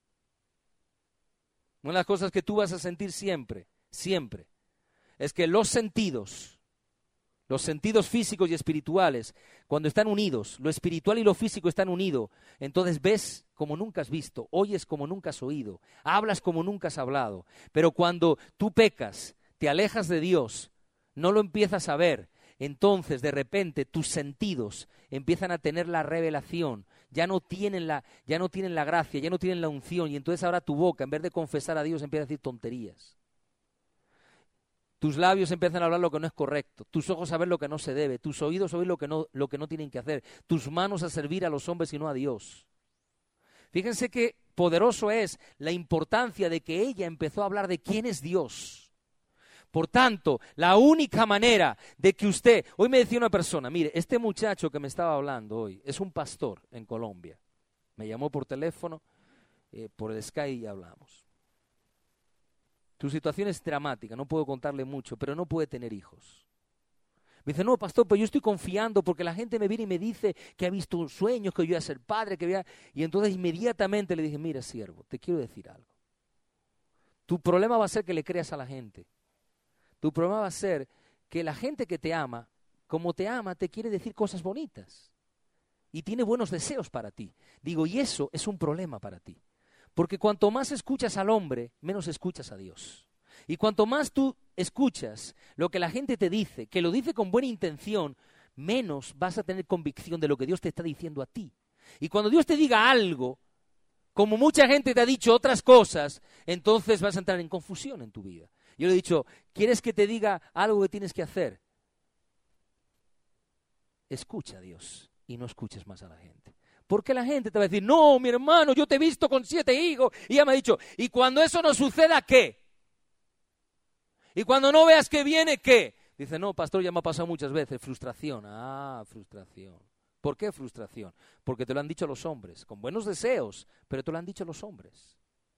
A: Una de las cosas que tú vas a sentir siempre, siempre, es que los sentidos, los sentidos físicos y espirituales, cuando están unidos, lo espiritual y lo físico están unidos, entonces ves como nunca has visto, oyes como nunca has oído, hablas como nunca has hablado. Pero cuando tú pecas, te alejas de Dios, no lo empiezas a ver, entonces de repente tus sentidos empiezan a tener la revelación, ya no tienen la, ya no tienen la gracia, ya no tienen la unción, y entonces ahora tu boca, en vez de confesar a Dios, empieza a decir tonterías. Tus labios empiezan a hablar lo que no es correcto, tus ojos a ver lo que no se debe, tus oídos a oír lo que no, lo que no tienen que hacer, tus manos a servir a los hombres y no a Dios. Fíjense qué poderoso es la importancia de que ella empezó a hablar de quién es Dios. Por tanto, la única manera de que usted, hoy me decía una persona, mire, este muchacho que me estaba hablando hoy es un pastor en Colombia. Me llamó por teléfono, eh, por el Skype y hablamos. Su situación es dramática, no puedo contarle mucho, pero no puede tener hijos. Me dice, no, pastor, pero yo estoy confiando porque la gente me viene y me dice que ha visto un sueño, que yo voy a ser padre, que voy a... Y entonces inmediatamente le dije, mira, siervo, te quiero decir algo. Tu problema va a ser que le creas a la gente. Tu problema va a ser que la gente que te ama, como te ama, te quiere decir cosas bonitas. Y tiene buenos deseos para ti. Digo, y eso es un problema para ti. Porque cuanto más escuchas al hombre, menos escuchas a Dios. Y cuanto más tú escuchas lo que la gente te dice, que lo dice con buena intención, menos vas a tener convicción de lo que Dios te está diciendo a ti. Y cuando Dios te diga algo, como mucha gente te ha dicho otras cosas, entonces vas a entrar en confusión en tu vida. Yo le he dicho, ¿quieres que te diga algo que tienes que hacer? Escucha a Dios y no escuches más a la gente. Porque la gente te va a decir, no, mi hermano, yo te he visto con siete hijos. Y ella me ha dicho, ¿y cuando eso no suceda, qué? Y cuando no veas que viene, ¿qué? Dice, no, pastor, ya me ha pasado muchas veces. Frustración. Ah, frustración. ¿Por qué frustración? Porque te lo han dicho los hombres, con buenos deseos, pero te lo han dicho los hombres.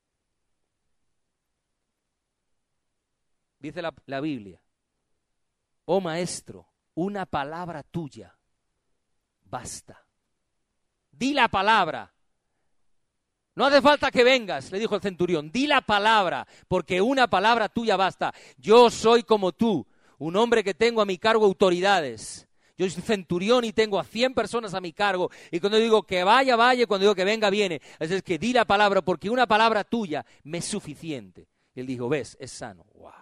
A: Dice la, la Biblia, oh maestro, una palabra tuya basta. Di la palabra. No hace falta que vengas, le dijo el centurión, di la palabra, porque una palabra tuya basta. Yo soy como tú, un hombre que tengo a mi cargo autoridades. Yo soy centurión y tengo a cien personas a mi cargo. Y cuando digo que vaya, vaya, cuando digo que venga, viene. Así es que di la palabra, porque una palabra tuya me es suficiente. Y él dijo, ves, es sano. Wow.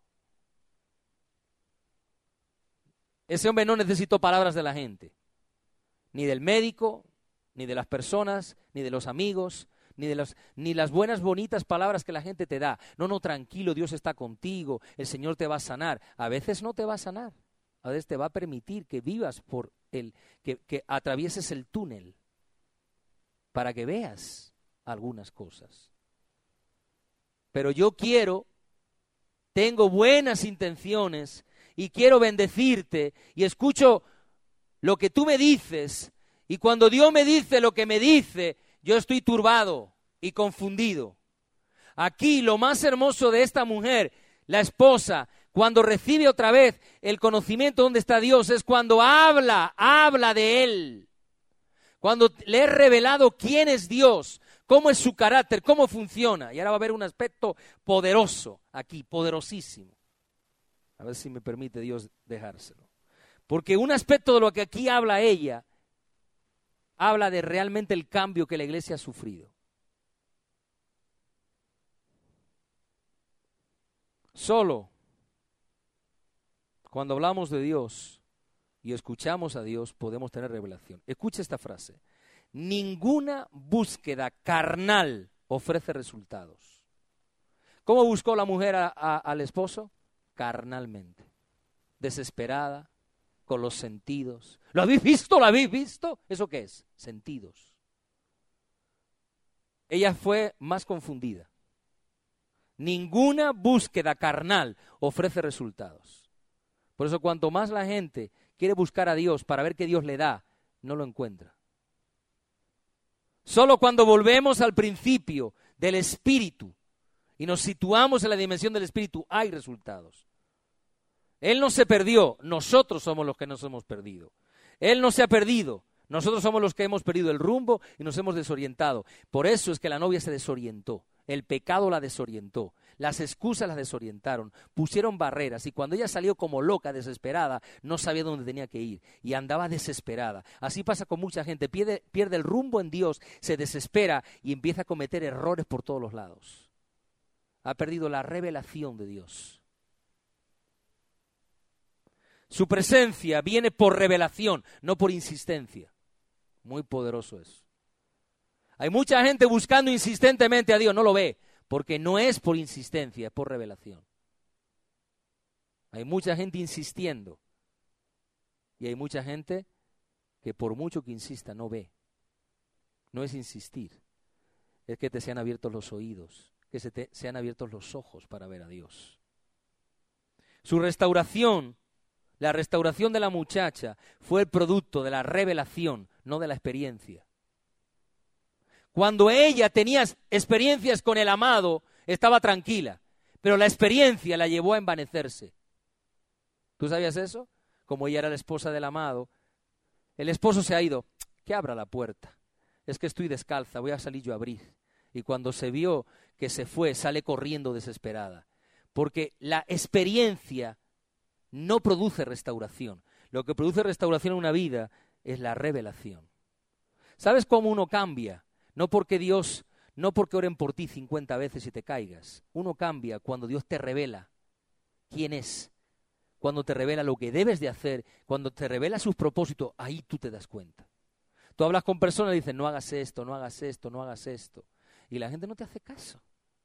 A: Ese hombre no necesitó palabras de la gente, ni del médico, ni de las personas, ni de los amigos, ni de los, ni las buenas, bonitas palabras que la gente te da. No, no, tranquilo, Dios está contigo, el Señor te va a sanar. A veces no te va a sanar, a veces te va a permitir que vivas por el, que, que atravieses el túnel para que veas algunas cosas. Pero yo quiero, tengo buenas intenciones y quiero bendecirte y escucho lo que tú me dices, y cuando Dios me dice lo que me dice, yo estoy turbado y confundido. Aquí lo más hermoso de esta mujer, la esposa, cuando recibe otra vez el conocimiento de dónde está Dios, es cuando habla, habla de Él. Cuando le he revelado quién es Dios, cómo es su carácter, cómo funciona. Y ahora va a haber un aspecto poderoso aquí, poderosísimo. A ver si me permite Dios dejárselo. Porque un aspecto de lo que aquí habla ella, habla de realmente el cambio que la iglesia ha sufrido. Solo cuando hablamos de Dios y escuchamos a Dios podemos tener revelación. Escucha esta frase. Ninguna búsqueda carnal ofrece resultados. ¿Cómo buscó la mujer a, a, al esposo? Carnalmente. Desesperada, con los sentidos. ¿Lo habéis visto? ¿Lo habéis visto? ¿Eso qué es? Sentidos. Ella fue más confundida. Ninguna búsqueda carnal ofrece resultados. Por eso cuanto más la gente quiere buscar a Dios para ver qué Dios le da, no lo encuentra. Solo cuando volvemos al principio del Espíritu y nos situamos en la dimensión del Espíritu hay resultados. Él no se perdió, nosotros somos los que nos hemos perdido. Él no se ha perdido, nosotros somos los que hemos perdido el rumbo y nos hemos desorientado. Por eso es que la novia se desorientó. El pecado la desorientó, las excusas la desorientaron, pusieron barreras y cuando ella salió como loca, desesperada, no sabía dónde tenía que ir y andaba desesperada. Así pasa con mucha gente, pierde, pierde el rumbo en Dios, se desespera y empieza a cometer errores por todos los lados. Ha perdido la revelación de Dios. Su presencia viene por revelación, no por insistencia. Muy poderoso eso. Hay mucha gente buscando insistentemente a Dios, no lo ve, porque no es por insistencia, es por revelación. Hay mucha gente insistiendo y hay mucha gente que por mucho que insista no ve. No es insistir, es que te sean abiertos los oídos, que se te sean abiertos los ojos para ver a Dios. Su restauración, la restauración de la muchacha fue el producto de la revelación, no de la experiencia. Cuando ella tenía experiencias con el amado, estaba tranquila, pero la experiencia la llevó a envanecerse. ¿Tú sabías eso? Como ella era la esposa del amado, el esposo se ha ido, que abra la puerta, es que estoy descalza, voy a salir yo a abrir. Y cuando se vio que se fue, sale corriendo desesperada, porque la experiencia no produce restauración. Lo que produce restauración en una vida es la revelación. ¿Sabes cómo uno cambia? No porque Dios, no porque oren por ti cincuenta veces y te caigas. Uno cambia cuando Dios te revela quién es, cuando te revela lo que debes de hacer, cuando te revela sus propósitos, ahí tú te das cuenta. Tú hablas con personas y dicen, no hagas esto, no hagas esto, no hagas esto. Y la gente no te hace caso.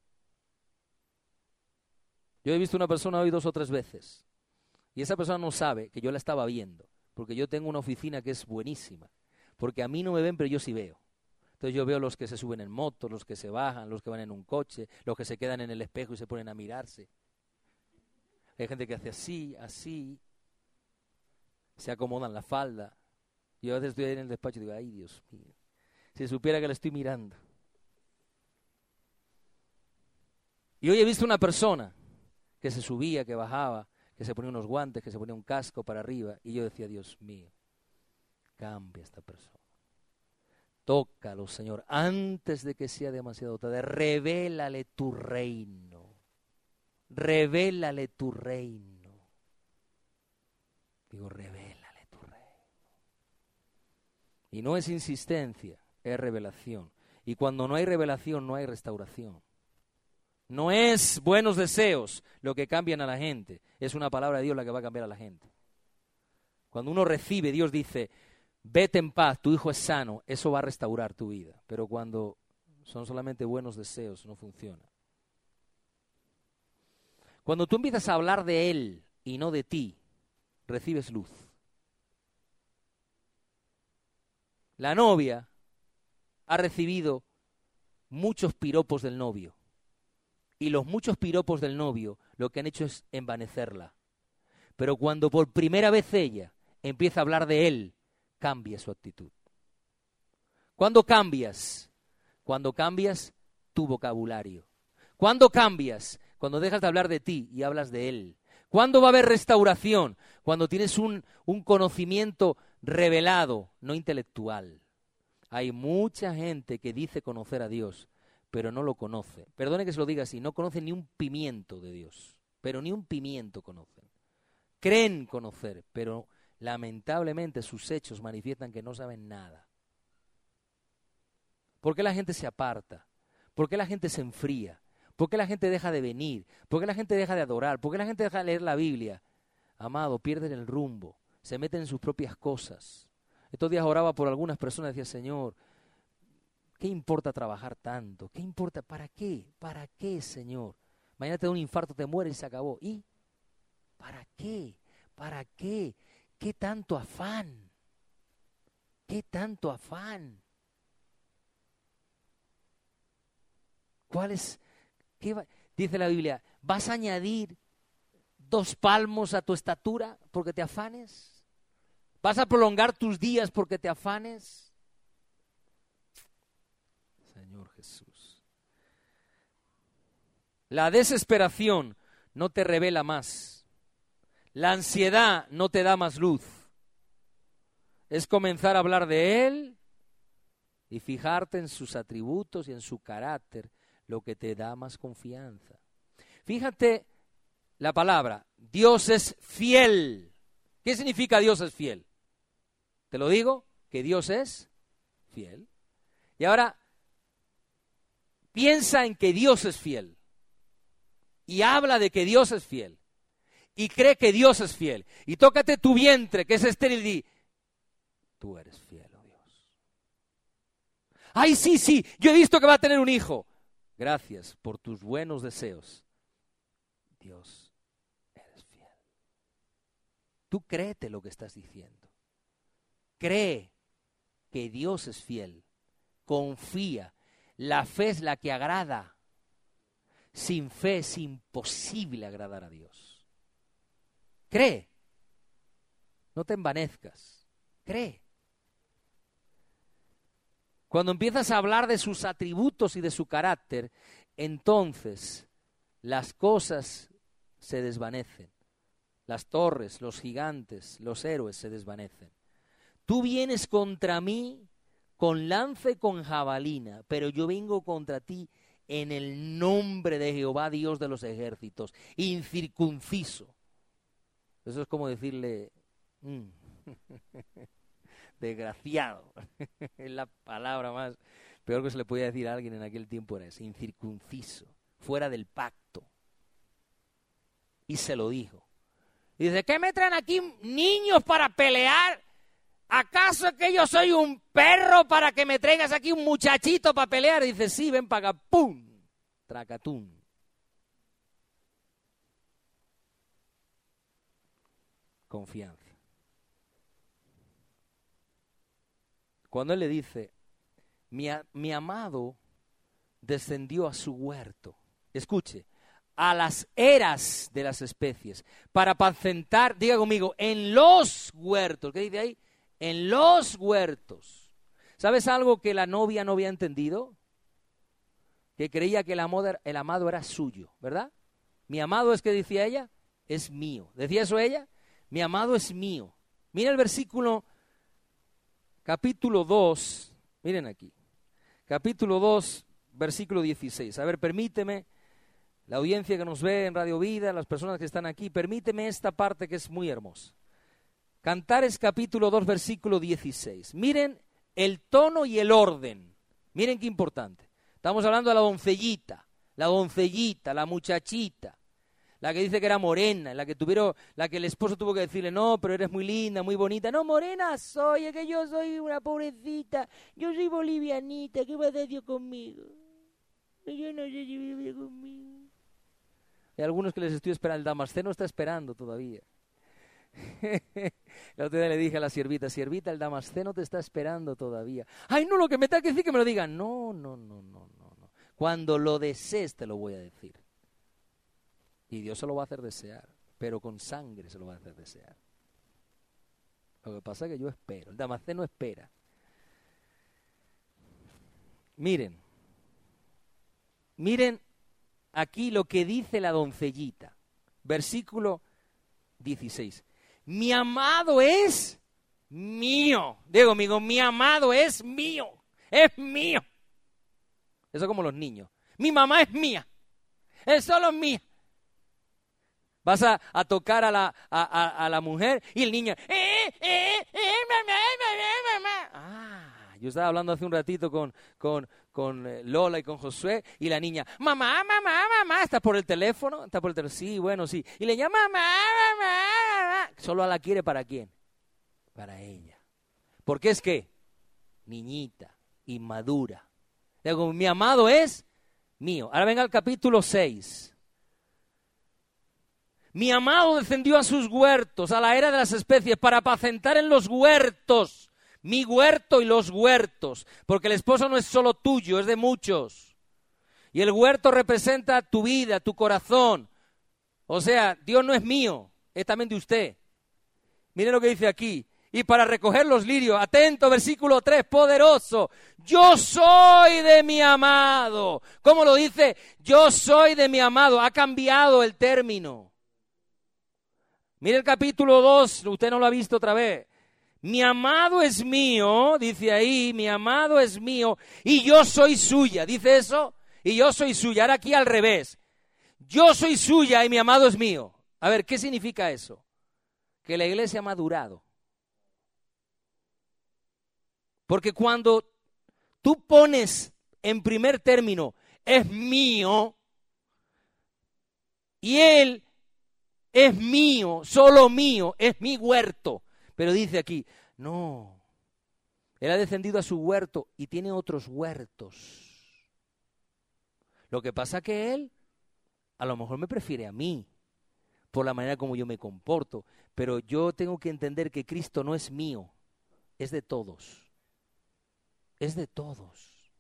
A: Yo he visto una persona hoy dos o tres veces. Y esa persona no sabe que yo la estaba viendo. Porque yo tengo una oficina que es buenísima. Porque a mí no me ven, pero yo sí veo. Entonces yo veo los que se suben en moto, los que se bajan, los que van en un coche, los que se quedan en el espejo y se ponen a mirarse. Hay gente que hace así, así, se acomodan la falda. Yo a veces estoy ahí en el despacho y digo, ay Dios mío, si supiera que la estoy mirando. Y hoy he visto una persona que se subía, que bajaba, que se ponía unos guantes, que se ponía un casco para arriba, y yo decía, Dios mío, cambia esta persona. Tócalo, Señor, antes de que sea demasiado tarde. Revélale tu reino. Revélale tu reino. Digo, revélale tu reino. Y no es insistencia, es revelación. Y cuando no hay revelación, no hay restauración. No es buenos deseos lo que cambian a la gente. Es una palabra de Dios la que va a cambiar a la gente. Cuando uno recibe, Dios dice, vete en paz, tu hijo es sano, eso va a restaurar tu vida. Pero cuando son solamente buenos deseos, no funciona. Cuando tú empiezas a hablar de Él y no de ti, recibes luz. La novia ha recibido muchos piropos del novio. Y los muchos piropos del novio lo que han hecho es envanecerla. Pero cuando por primera vez ella empieza a hablar de Él, cambia su actitud. ¿Cuándo cambias? Cuando cambias tu vocabulario. ¿Cuándo cambias? Cuando dejas de hablar de ti y hablas de Él. ¿Cuándo va a haber restauración? Cuando tienes un, un conocimiento revelado, no intelectual. Hay mucha gente que dice conocer a Dios, pero no lo conoce. Perdone que se lo diga así, no conoce ni un pimiento de Dios, pero ni un pimiento conocen. Creen conocer, pero lamentablemente sus hechos manifiestan que no saben nada. ¿Por qué la gente se aparta? ¿Por qué la gente se enfría? ¿Por qué la gente deja de venir? ¿Por qué la gente deja de adorar? ¿Por qué la gente deja de leer la Biblia? Amado, pierden el rumbo, se meten en sus propias cosas. Estos días oraba por algunas personas y decía, Señor, ¿qué importa trabajar tanto? ¿Qué importa? ¿Para qué? ¿Para qué, Señor? Mañana te da un infarto, te mueres y se acabó. ¿Y para qué? ¿Para qué? ¿Qué tanto afán? ¿Qué tanto afán? ¿Cuál es? ¿Qué va? Dice la Biblia, ¿vas a añadir dos palmos a tu estatura porque te afanes? ¿Vas a prolongar tus días porque te afanes? Señor Jesús. La desesperación no te revela más. La ansiedad no te da más luz. Es comenzar a hablar de Él y fijarte en sus atributos y en su carácter, lo que te da más confianza. Fíjate la palabra, Dios es fiel. ¿Qué significa Dios es fiel? Te lo digo, que Dios es fiel. Y ahora, piensa en que Dios es fiel. Y habla de que Dios es fiel. Y cree que Dios es fiel. Y tócate tu vientre, que es estéril, y di, tú eres fiel, oh Dios. Ay, sí, sí, yo he visto que va a tener un hijo. Gracias por tus buenos deseos. Dios, eres fiel. Tú créete lo que estás diciendo. Cree que Dios es fiel. Confía. La fe es la que agrada. Sin fe es imposible agradar a Dios. Cree. No te envanezcas. Cree. Cuando empiezas a hablar de sus atributos y de su carácter, entonces las cosas se desvanecen. Las torres, los gigantes, los héroes se desvanecen. Tú vienes contra mí con lanza y con jabalina, pero yo vengo contra ti en el nombre de Jehová, Dios de los ejércitos, incircunciso. Eso es como decirle, mm, desgraciado. Es la palabra más peor que se le podía decir a alguien en aquel tiempo, era ese, incircunciso, fuera del pacto. Y se lo dijo. Y dice, ¿qué me traen aquí niños para pelear? ¿Acaso es que yo soy un perro para que me traigas aquí un muchachito para pelear? Y dice, sí, ven para acá, ¡pum! Tracatún. Confianza. Cuando él le dice, mi, a, mi amado descendió a su huerto. Escuche, a las eras de las especies, para apacentar, diga conmigo, en los huertos. ¿Qué dice ahí? En los huertos. ¿Sabes algo que la novia no había entendido? Que creía que el amado, el amado era suyo, ¿verdad? Mi amado es, que decía ella, es mío. ¿Decía eso ella? Mi amado es mío. Mira el versículo, capítulo dos, miren aquí, capítulo dos, versículo dieciséis. A ver, permíteme, la audiencia que nos ve en Radio Vida, las personas que están aquí, permíteme esta parte que es muy hermosa. Cantares capítulo dos, versículo dieciséis. Miren el tono y el orden. Miren qué importante. Estamos hablando de la doncellita, la doncellita, la muchachita, la que dice que era morena, la que tuvieron, la que el esposo tuvo que decirle, no, pero eres muy linda, muy bonita. No, morena soy, es que yo soy una pobrecita, yo soy bolivianita, ¿qué va a hacer Dios conmigo? Yo no sé si vive conmigo. Hay algunos que les estoy esperando, el Damasceno está esperando todavía. La otra día le dije a la siervita, siervita, el Damasceno te está esperando todavía. Ay, no, lo que me tenga que decir que me lo digan. No, no, no, no, no, no. Cuando lo desees te lo voy a decir. Y Dios se lo va a hacer desear, pero con sangre se lo va a hacer desear. Lo que pasa es que yo espero, el Damasceno espera. Miren, miren aquí lo que dice la doncellita. Versículo dieciséis. Mi amado es mío. Digo, amigo, mi amado es mío. Es mío. Eso es como los niños. Mi mamá es mía. Es solo mía. Vas a, a tocar a la, a, a, a la mujer y el niño, eh, eh, eh, mamá, mamá, mamá. Ah, yo estaba hablando hace un ratito con, con, con Lola y con Josué y la niña, mamá, mamá, mamá, ¿estás por el teléfono? ¿Estás por el teléfono? Sí, bueno, sí. Y le llama, mamá, mamá, mamá. Solo la quiere ¿para quién? Para ella. Porque es que, niñita, inmadura. Digo, mi amado es mío. Ahora venga al capítulo seis. Mi amado descendió a sus huertos, a la era de las especies, para apacentar en los huertos, mi huerto y los huertos, porque el esposo no es solo tuyo, es de muchos. Y el huerto representa tu vida, tu corazón. O sea, Dios no es mío, es también de usted. Miren lo que dice aquí. Y para recoger los lirios, atento, versículo tres, poderoso. Yo soy de mi amado. ¿Cómo lo dice? Yo soy de mi amado. Ha cambiado el término. Mire el capítulo dos, usted no lo ha visto otra vez. Mi amado es mío, dice ahí, mi amado es mío, y yo soy suya. ¿Dice eso? Y yo soy suya. Ahora aquí al revés. Yo soy suya y mi amado es mío. A ver, ¿qué significa eso? Que la iglesia ha madurado. Porque cuando tú pones en primer término, es mío, y él es mío, solo mío, es mi huerto. Pero dice aquí, no, él ha descendido a su huerto y tiene otros huertos. Lo que pasa que él a lo mejor me prefiere a mí, por la manera como yo me comporto, pero yo tengo que entender que Cristo no es mío, es de todos. Es de todos.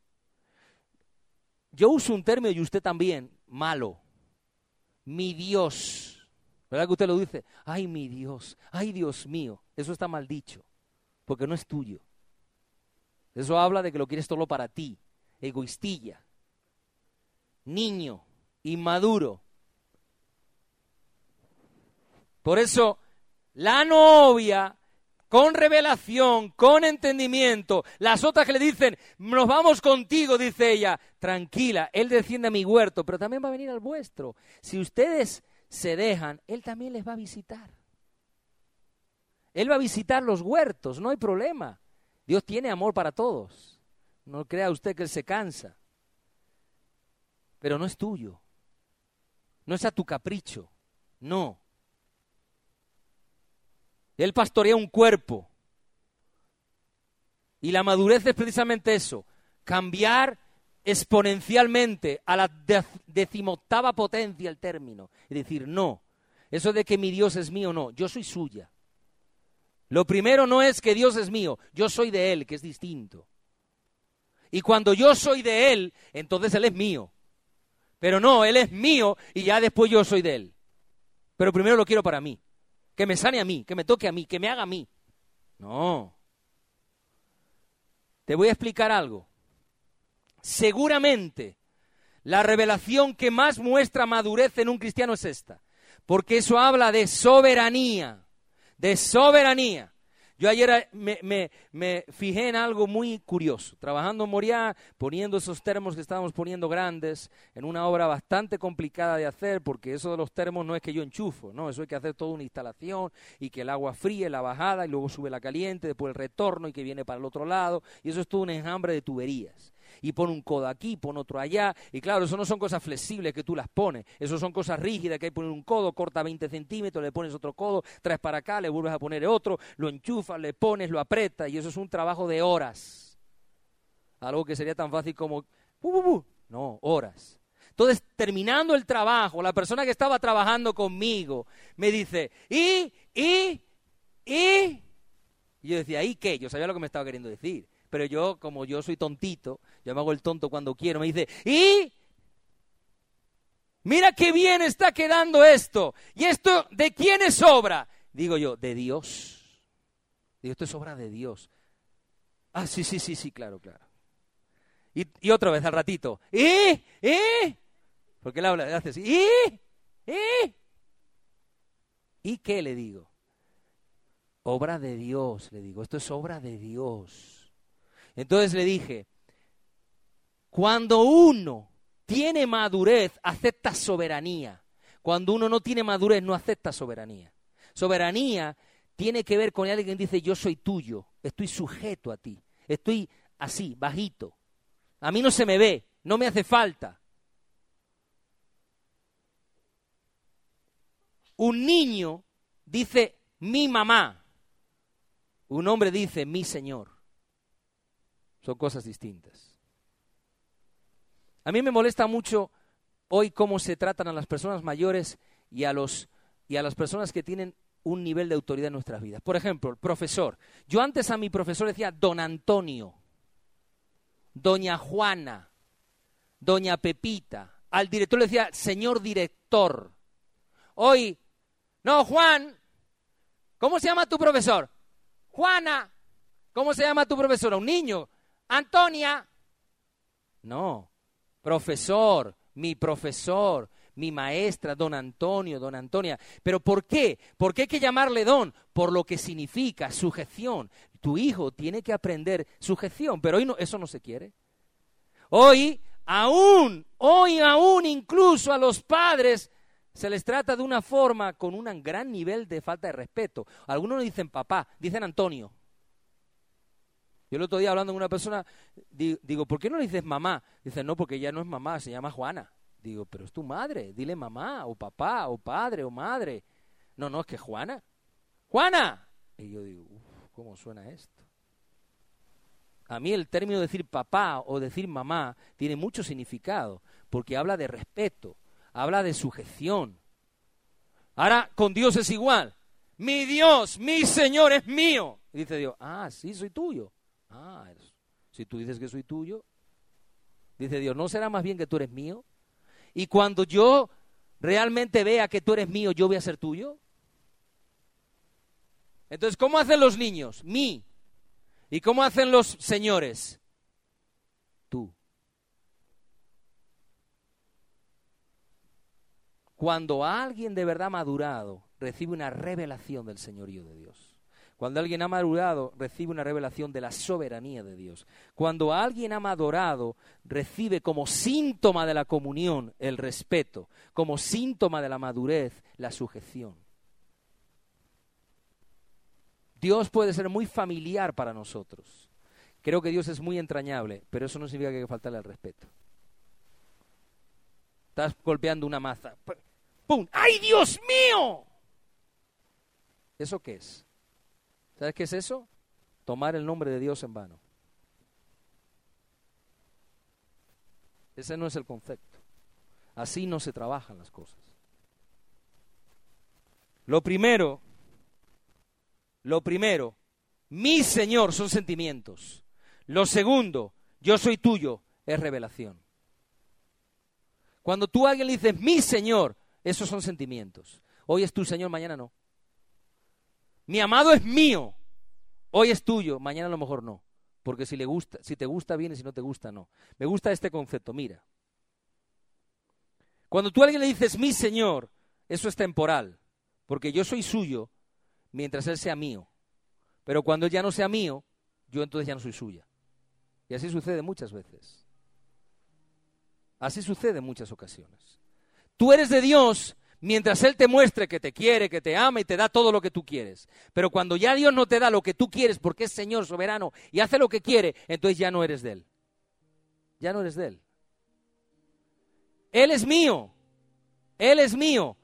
A: Yo uso un término y usted también, malo. Mi Dios. ¿Verdad que usted lo dice? Ay, mi Dios, ay, Dios mío. Eso está mal dicho, porque no es tuyo. Eso habla de que lo quieres solo para ti, egoístilla, niño, inmaduro. Por eso, la novia, con revelación, con entendimiento, las otras que le dicen, nos vamos contigo, dice ella, tranquila, él desciende a mi huerto, pero también va a venir al vuestro. Si ustedes se dejan, él también les va a visitar. Él va a visitar los huertos, no hay problema. Dios tiene amor para todos. No crea usted que él se cansa. Pero no es tuyo. No es a tu capricho. No. Él pastorea un cuerpo. Y la madurez es precisamente eso. Cambiar exponencialmente a la decimoctava potencia el término. Es decir, no. Eso de que mi Dios es mío, no. Yo soy suya. Lo primero no es que Dios es mío. Yo soy de Él, que es distinto. Y cuando yo soy de Él, entonces Él es mío. Pero no, Él es mío y ya después yo soy de Él. Pero primero lo quiero para mí. Que me sane a mí, que me toque a mí, que me haga a mí. No. Te voy a explicar algo. Seguramente la revelación que más muestra madurez en un cristiano es esta. Porque eso habla de soberanía. De soberanía. Yo ayer me, me, me fijé en algo muy curioso. Trabajando en Moriah, poniendo esos termos que estábamos poniendo grandes, en una obra bastante complicada de hacer, porque eso de los termos no es que yo enchufo, no, eso hay que hacer toda una instalación, y que el agua fríe, la bajada, y luego sube la caliente, después el retorno, y que viene para el otro lado, y eso es todo un enjambre de tuberías. Y pon un codo aquí, pon otro allá, y claro, eso no son cosas flexibles que tú las pones, eso son cosas rígidas que hay que poner un codo, corta veinte centímetros, le pones otro codo, traes para acá, le vuelves a poner otro, lo enchufas, le pones, lo aprietas, y eso es un trabajo de horas. Algo que sería tan fácil como, uh, uh, uh. no, horas. Entonces, terminando el trabajo, la persona que estaba trabajando conmigo me dice, ¿y? ¿y? ¿y? Y yo decía, ¿y qué? Yo sabía lo que me estaba queriendo decir. Pero yo, como yo soy tontito, yo me hago el tonto cuando quiero, me dice, ¿y? Mira qué bien está quedando esto. ¿Y esto de quién es obra? Digo yo, de Dios. Digo, esto es obra de Dios. Ah, sí, sí, sí, sí, claro, claro. Y, y otra vez al ratito, ¿y? ¿y? Porque él habla, hace así, ¿y? ¿y? ¿Y qué le digo? Obra de Dios, le digo, esto es obra de Dios. Entonces le dije, cuando uno tiene madurez, acepta soberanía. Cuando uno no tiene madurez, no acepta soberanía. Soberanía tiene que ver con alguien que dice, yo soy tuyo, estoy sujeto a ti, estoy así, bajito. A mí no se me ve, no me hace falta. Un niño dice, mi mamá. Un hombre dice, mi Señor. Son cosas distintas. A mí me molesta mucho hoy cómo se tratan a las personas mayores y a, los, y a las personas que tienen un nivel de autoridad en nuestras vidas. Por ejemplo, el profesor. Yo antes a mi profesor decía don Antonio, doña Juana, doña Pepita. Al director le decía señor director. Hoy, no, Juan, ¿cómo se llama tu profesor? Juana, ¿cómo se llama tu profesora? Un niño. Antonia. No, profesor, mi profesor, mi maestra, don Antonio, don Antonia. ¿Pero por qué? ¿Por qué hay que llamarle don? Por lo que significa sujeción. Tu hijo tiene que aprender sujeción, pero hoy no, eso no se quiere. Hoy, aún, hoy aún incluso a los padres se les trata de una forma con un gran nivel de falta de respeto. Algunos no dicen papá, dicen Antonio. Yo el otro día hablando con una persona, digo, ¿por qué no le dices mamá? Dicen, no, porque ella no es mamá, se llama Juana. Digo, pero es tu madre, dile mamá, o papá, o padre, o madre. No, no, es que Juana. ¡Juana! Y yo digo, uff, ¿cómo suena esto? A mí el término decir papá o decir mamá tiene mucho significado, porque habla de respeto, habla de sujeción. Ahora, con Dios es igual. Mi Dios, mi Señor es mío. Y dice Dios, ah, sí, soy tuyo. Ah, si tú dices que soy tuyo, dice Dios, ¿no será más bien que tú eres mío? Y cuando yo realmente vea que tú eres mío, ¿yo voy a ser tuyo? Entonces, ¿cómo hacen los niños? Mí. ¿Y cómo hacen los señores? Tú. Cuando alguien de verdad madurado recibe una revelación del señorío de Dios. Cuando alguien ha madurado, recibe una revelación de la soberanía de Dios. Cuando alguien ha madurado, recibe como síntoma de la comunión el respeto, como síntoma de la madurez la sujeción. Dios puede ser muy familiar para nosotros. Creo que Dios es muy entrañable, pero eso no significa que hay que faltarle al respeto. Estás golpeando una maza. ¡Pum! ¡Ay, Dios mío! ¿Eso qué es? ¿Sabes qué es eso? Tomar el nombre de Dios en vano. Ese no es el concepto. Así no se trabajan las cosas. Lo primero, lo primero, mi Señor son sentimientos. Lo segundo, yo soy tuyo, es revelación. Cuando tú a alguien le dices, mi Señor, esos son sentimientos. Hoy es tu Señor, mañana no. Mi amado es mío, hoy es tuyo, mañana a lo mejor no. Porque si le gusta, si te gusta bien y si no te gusta no. Me gusta este concepto, mira. Cuando tú a alguien le dices mi Señor, eso es temporal, porque yo soy suyo mientras Él sea mío. Pero cuando Él ya no sea mío, yo entonces ya no soy suya. Y así sucede muchas veces. Así sucede en muchas ocasiones. Tú eres de Dios mientras Él te muestre que te quiere, que te ama y te da todo lo que tú quieres. Pero cuando ya Dios no te da lo que tú quieres porque es Señor soberano y hace lo que quiere, entonces ya no eres de Él. Ya no eres de Él. Él es mío. Él es mío.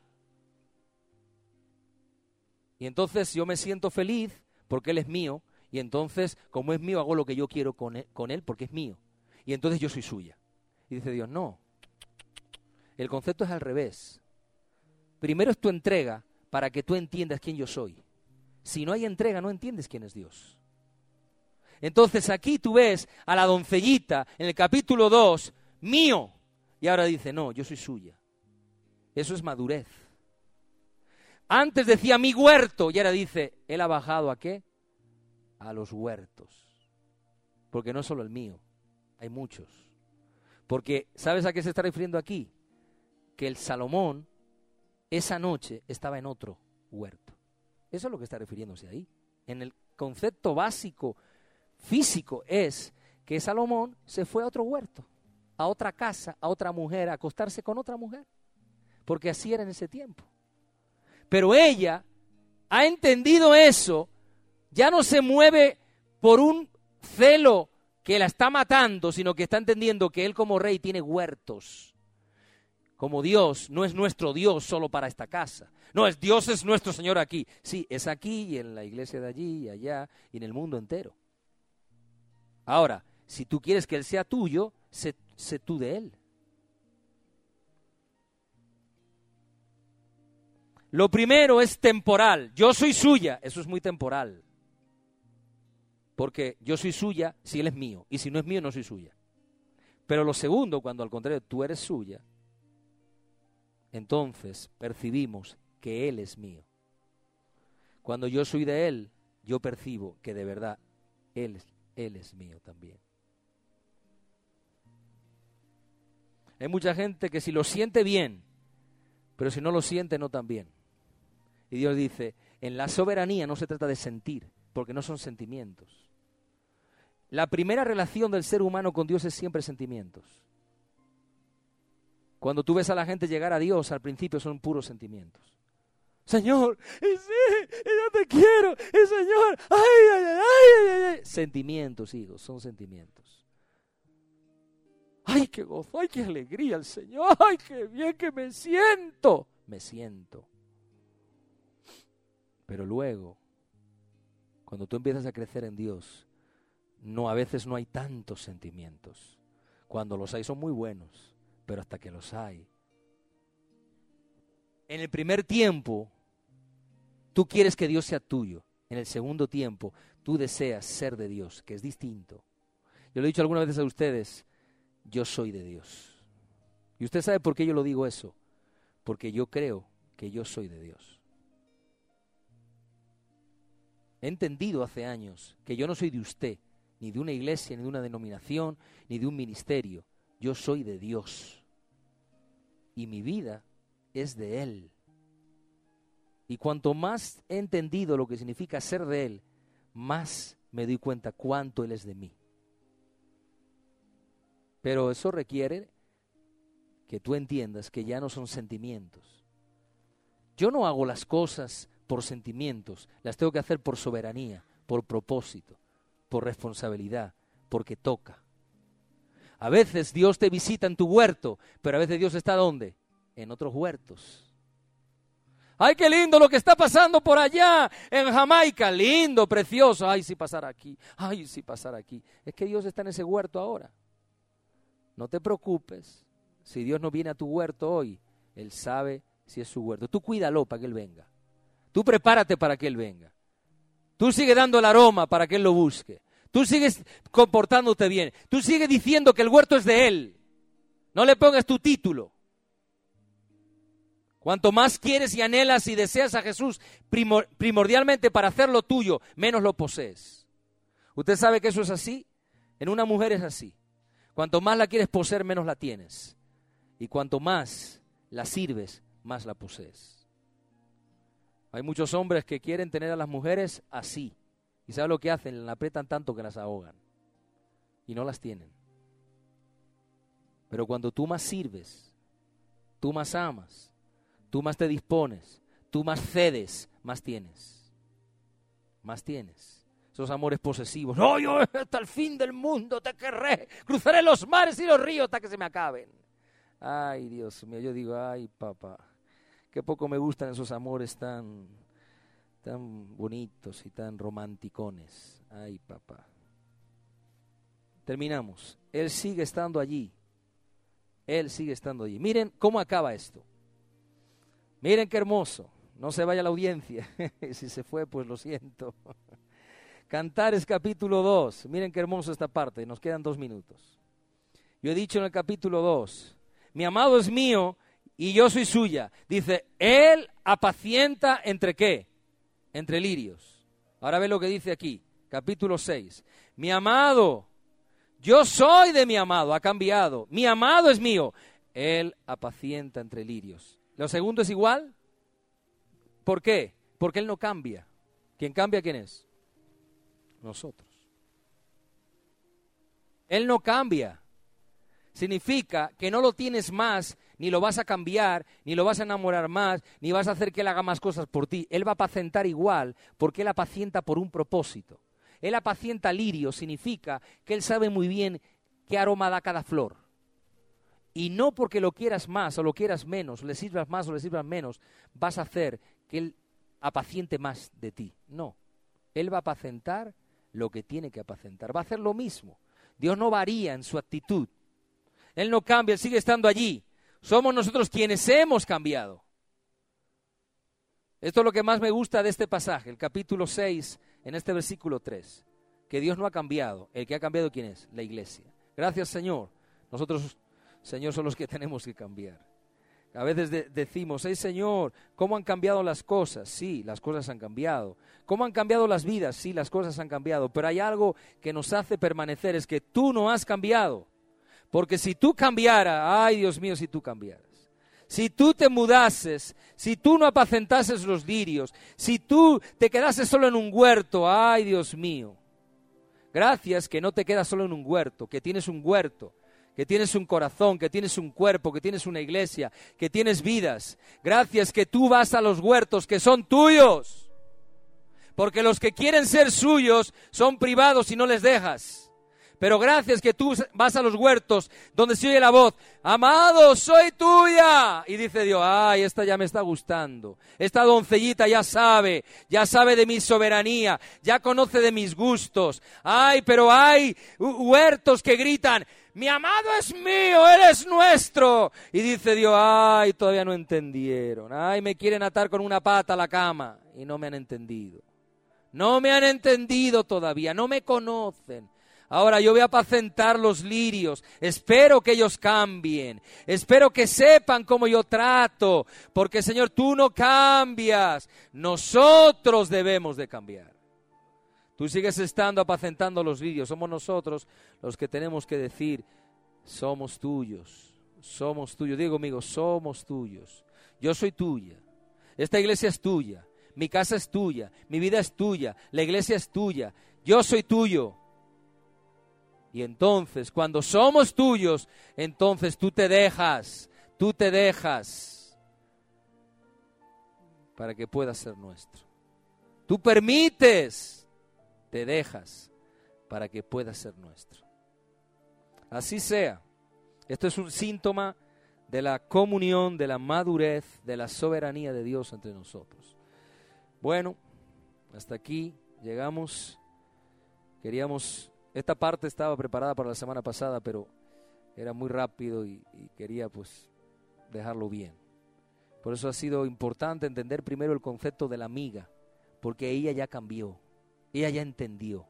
A: Y entonces yo me siento feliz porque Él es mío. Y entonces, como es mío, hago lo que yo quiero con él, con él porque es mío. Y entonces yo soy suya. Y dice Dios, no. El concepto es al revés. Primero es tu entrega para que tú entiendas quién yo soy. Si no hay entrega, no entiendes quién es Dios. Entonces aquí tú ves a la doncellita en el capítulo dos, mío. Y ahora dice, no, yo soy suya. Eso es madurez. Antes decía mi huerto y ahora dice, Él ha bajado ¿a qué? A los huertos. Porque no es solo el mío, hay muchos. Porque, ¿sabes a qué se está refiriendo aquí? que el Salomón esa noche estaba en otro huerto. Eso es lo que está refiriéndose ahí. En el concepto básico físico es que Salomón se fue a otro huerto, a otra casa, a otra mujer, a acostarse con otra mujer, porque así era en ese tiempo. Pero ella ha entendido eso, ya no se mueve por un celo que la está matando, sino que está entendiendo que él como rey tiene huertos. Como Dios no es nuestro Dios solo para esta casa. No, es Dios es nuestro Señor aquí. Sí, es aquí y en la iglesia de allí y allá y en el mundo entero. Ahora, si tú quieres que Él sea tuyo, sé, sé tú de Él. Lo primero es temporal. Yo soy suya. Eso es muy temporal. Porque yo soy suya si Él es mío. Y si no es mío, no soy suya. Pero lo segundo, cuando al contrario tú eres suya, entonces percibimos que Él es mío. Cuando yo soy de Él, yo percibo que de verdad Él, Él es mío también. Hay mucha gente que si lo siente bien, pero si no lo siente no tan bien. Y Dios dice, en la soberanía no se trata de sentir, porque no son sentimientos. La primera relación del ser humano con Dios es siempre sentimientos. Cuando tú ves a la gente llegar a Dios, al principio son puros sentimientos. Señor, y sí, y yo te quiero, y Señor, ay, ay, ay, ay, ay. Sentimientos, hijos, son sentimientos. Ay, qué gozo, ay, qué alegría el Señor, ay, qué bien que me siento. Me siento. Pero luego, cuando tú empiezas a crecer en Dios, no, a veces no hay tantos sentimientos. Cuando los hay son muy buenos, pero hasta que los hay. En el primer tiempo, tú quieres que Dios sea tuyo. En el segundo tiempo, tú deseas ser de Dios, que es distinto. Yo lo he dicho algunas veces a ustedes, yo soy de Dios. ¿Y usted sabe por qué yo lo digo eso? Porque yo creo que yo soy de Dios. He entendido hace años que yo no soy de usted, ni de una iglesia, ni de una denominación, ni de un ministerio. Yo soy de Dios. Y mi vida es de Él. Y cuanto más he entendido lo que significa ser de Él, más me doy cuenta cuánto Él es de mí. Pero eso requiere que tú entiendas que ya no son sentimientos. Yo no hago las cosas por sentimientos, las tengo que hacer por soberanía, por propósito, por responsabilidad, porque toca. A veces Dios te visita en tu huerto, pero a veces Dios está ¿dónde? En otros huertos. ¡Ay, qué lindo lo que está pasando por allá en Jamaica! Lindo, precioso. ¡Ay, si pasara aquí! ¡Ay, si pasara aquí! Es que Dios está en ese huerto ahora. No te preocupes. Si Dios no viene a tu huerto hoy, Él sabe si es su huerto. Tú cuídalo para que Él venga. Tú prepárate para que Él venga. Tú sigue dando el aroma para que Él lo busque. Tú sigues comportándote bien. Tú sigues diciendo que el huerto es de Él. No le pongas tu título. Cuanto más quieres y anhelas y deseas a Jesús primor- primordialmente para hacerlo tuyo, menos lo posees. ¿Usted sabe que eso es así? En una mujer es así. Cuanto más la quieres poseer, menos la tienes. Y cuanto más la sirves, más la posees. Hay muchos hombres que quieren tener a las mujeres así. ¿Y sabe lo que hacen? La aprietan tanto que las ahogan. Y no las tienen. Pero cuando tú más sirves, tú más amas, tú más te dispones, tú más cedes, más tienes. Más tienes. Esos amores posesivos. No, yo hasta el fin del mundo te querré. Cruzaré los mares y los ríos hasta que se me acaben. Ay, Dios mío, yo digo, ay, papá. Qué poco me gustan esos amores tan, tan bonitos y tan romanticones. Ay, papá. Terminamos. Él sigue estando allí. Él sigue estando allí. Miren cómo acaba esto. Miren qué hermoso. No se vaya la audiencia. Si se fue, pues lo siento. Cantares capítulo dos. Miren qué hermoso esta parte. Nos quedan dos minutos. Yo he dicho en el capítulo dos. Mi amado es mío y yo soy suya. Dice, Él apacienta entre qué? Entre lirios. Ahora ve lo que dice aquí, capítulo seis. Mi amado, yo soy de mi amado, ha cambiado. Mi amado es mío. Él apacienta entre lirios. Lo segundo es igual. ¿Por qué? Porque Él no cambia. ¿Quién cambia, quién es? Nosotros. Él no cambia. Significa que no lo tienes más, ni lo vas a cambiar, ni lo vas a enamorar más, ni vas a hacer que Él haga más cosas por ti. Él va a apacentar igual, porque Él apacienta por un propósito. Él apacienta lirio, significa que Él sabe muy bien qué aroma da cada flor. Y no porque lo quieras más o lo quieras menos, le sirvas más o le sirvas menos, vas a hacer que Él apaciente más de ti. No, Él va a apacentar lo que tiene que apacentar. Va a hacer lo mismo. Dios no varía en su actitud. Él no cambia, Él sigue estando allí. Somos nosotros quienes hemos cambiado. Esto es lo que más me gusta de este pasaje, el capítulo seis, en este versículo tres. Que Dios no ha cambiado. El que ha cambiado, ¿quién es? La iglesia. Gracias, Señor. Nosotros, Señor, son los que tenemos que cambiar. A veces de- decimos, hey, Señor, ¿cómo han cambiado las cosas? Sí, las cosas han cambiado. ¿Cómo han cambiado las vidas? Sí, las cosas han cambiado. Pero hay algo que nos hace permanecer, es que tú no has cambiado. Porque si tú cambiaras, ay, Dios mío, si tú cambiaras. Si tú te mudases, si tú no apacentases los lirios, si tú te quedases solo en un huerto, ay, Dios mío. Gracias que no te quedas solo en un huerto, que tienes un huerto, que tienes un corazón, que tienes un cuerpo, que tienes una iglesia, que tienes vidas. Gracias que tú vas a los huertos que son tuyos. Porque los que quieren ser suyos son privados y no les dejas. Pero gracias que tú vas a los huertos donde se oye la voz, amado, soy tuya. Y dice Dios, ay, esta ya me está gustando. Esta doncellita ya sabe, ya sabe de mi soberanía, ya conoce de mis gustos. Ay, pero hay huertos que gritan, mi amado es mío, Él es nuestro. Y dice Dios, ay, todavía no entendieron. Ay, me quieren atar con una pata a la cama y no me han entendido. No me han entendido todavía, no me conocen. Ahora yo voy a apacentar los lirios, espero que ellos cambien, espero que sepan cómo yo trato, porque Señor, tú no cambias, nosotros debemos de cambiar. Tú sigues estando apacentando los lirios, somos nosotros los que tenemos que decir, somos tuyos, somos tuyos, digo amigo, somos tuyos, yo soy tuya, esta iglesia es tuya, mi casa es tuya, mi vida es tuya, la iglesia es tuya, yo soy tuyo. Y entonces, cuando somos tuyos, entonces tú te dejas, tú te dejas para que pueda ser nuestro. Tú permites, te dejas para que pueda ser nuestro. Así sea. Esto es un síntoma de la comunión, de la madurez, de la soberanía de Dios entre nosotros. Bueno, hasta aquí llegamos. Queríamos... Esta parte estaba preparada para la semana pasada, pero era muy rápido y, y quería pues dejarlo bien. Por eso ha sido importante entender primero el concepto de la amiga, porque ella ya cambió, ella ya entendió.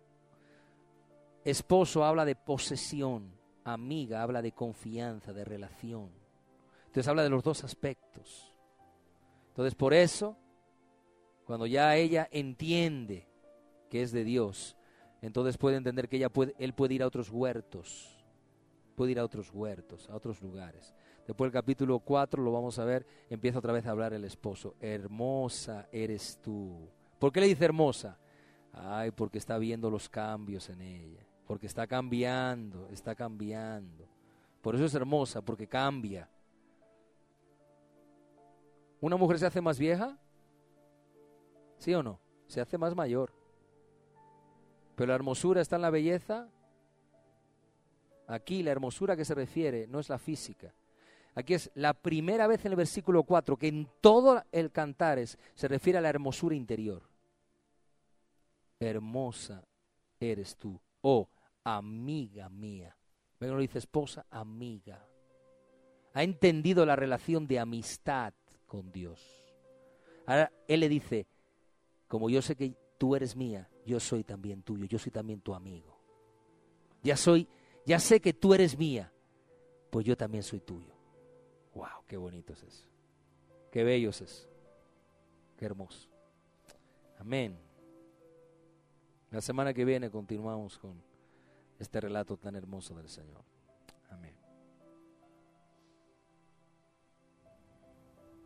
A: Esposo habla de posesión, amiga habla de confianza, de relación. Entonces habla de los dos aspectos. Entonces por eso, cuando ya ella entiende que es de Dios, entonces puede entender que ella puede, él puede ir a otros huertos, puede ir a otros huertos, a otros lugares. Después el capítulo cuatro, lo vamos a ver, empieza otra vez a hablar el esposo. Hermosa eres tú. ¿Por qué le dice hermosa? Ay, porque está viendo los cambios en ella, porque está cambiando, está cambiando. Por eso es hermosa, porque cambia. ¿Una mujer se hace más vieja? ¿Sí o no? Se hace más mayor. Pero la hermosura está en la belleza. Aquí la hermosura que se refiere no es la física. Aquí es la primera vez en el versículo cuatro que en todo el Cantares se refiere a la hermosura interior. Hermosa eres tú, oh amiga mía. Luego dice esposa, amiga. Ha entendido la relación de amistad con Dios. Ahora él le dice, como yo sé que tú eres mía, yo soy también tuyo, yo soy también tu amigo. Ya soy, ya sé que tú eres mía, pues yo también soy tuyo. Wow, qué bonito es eso. Qué bello es eso. Qué hermoso. Amén. La semana que viene continuamos con este relato tan hermoso del Señor. Amén.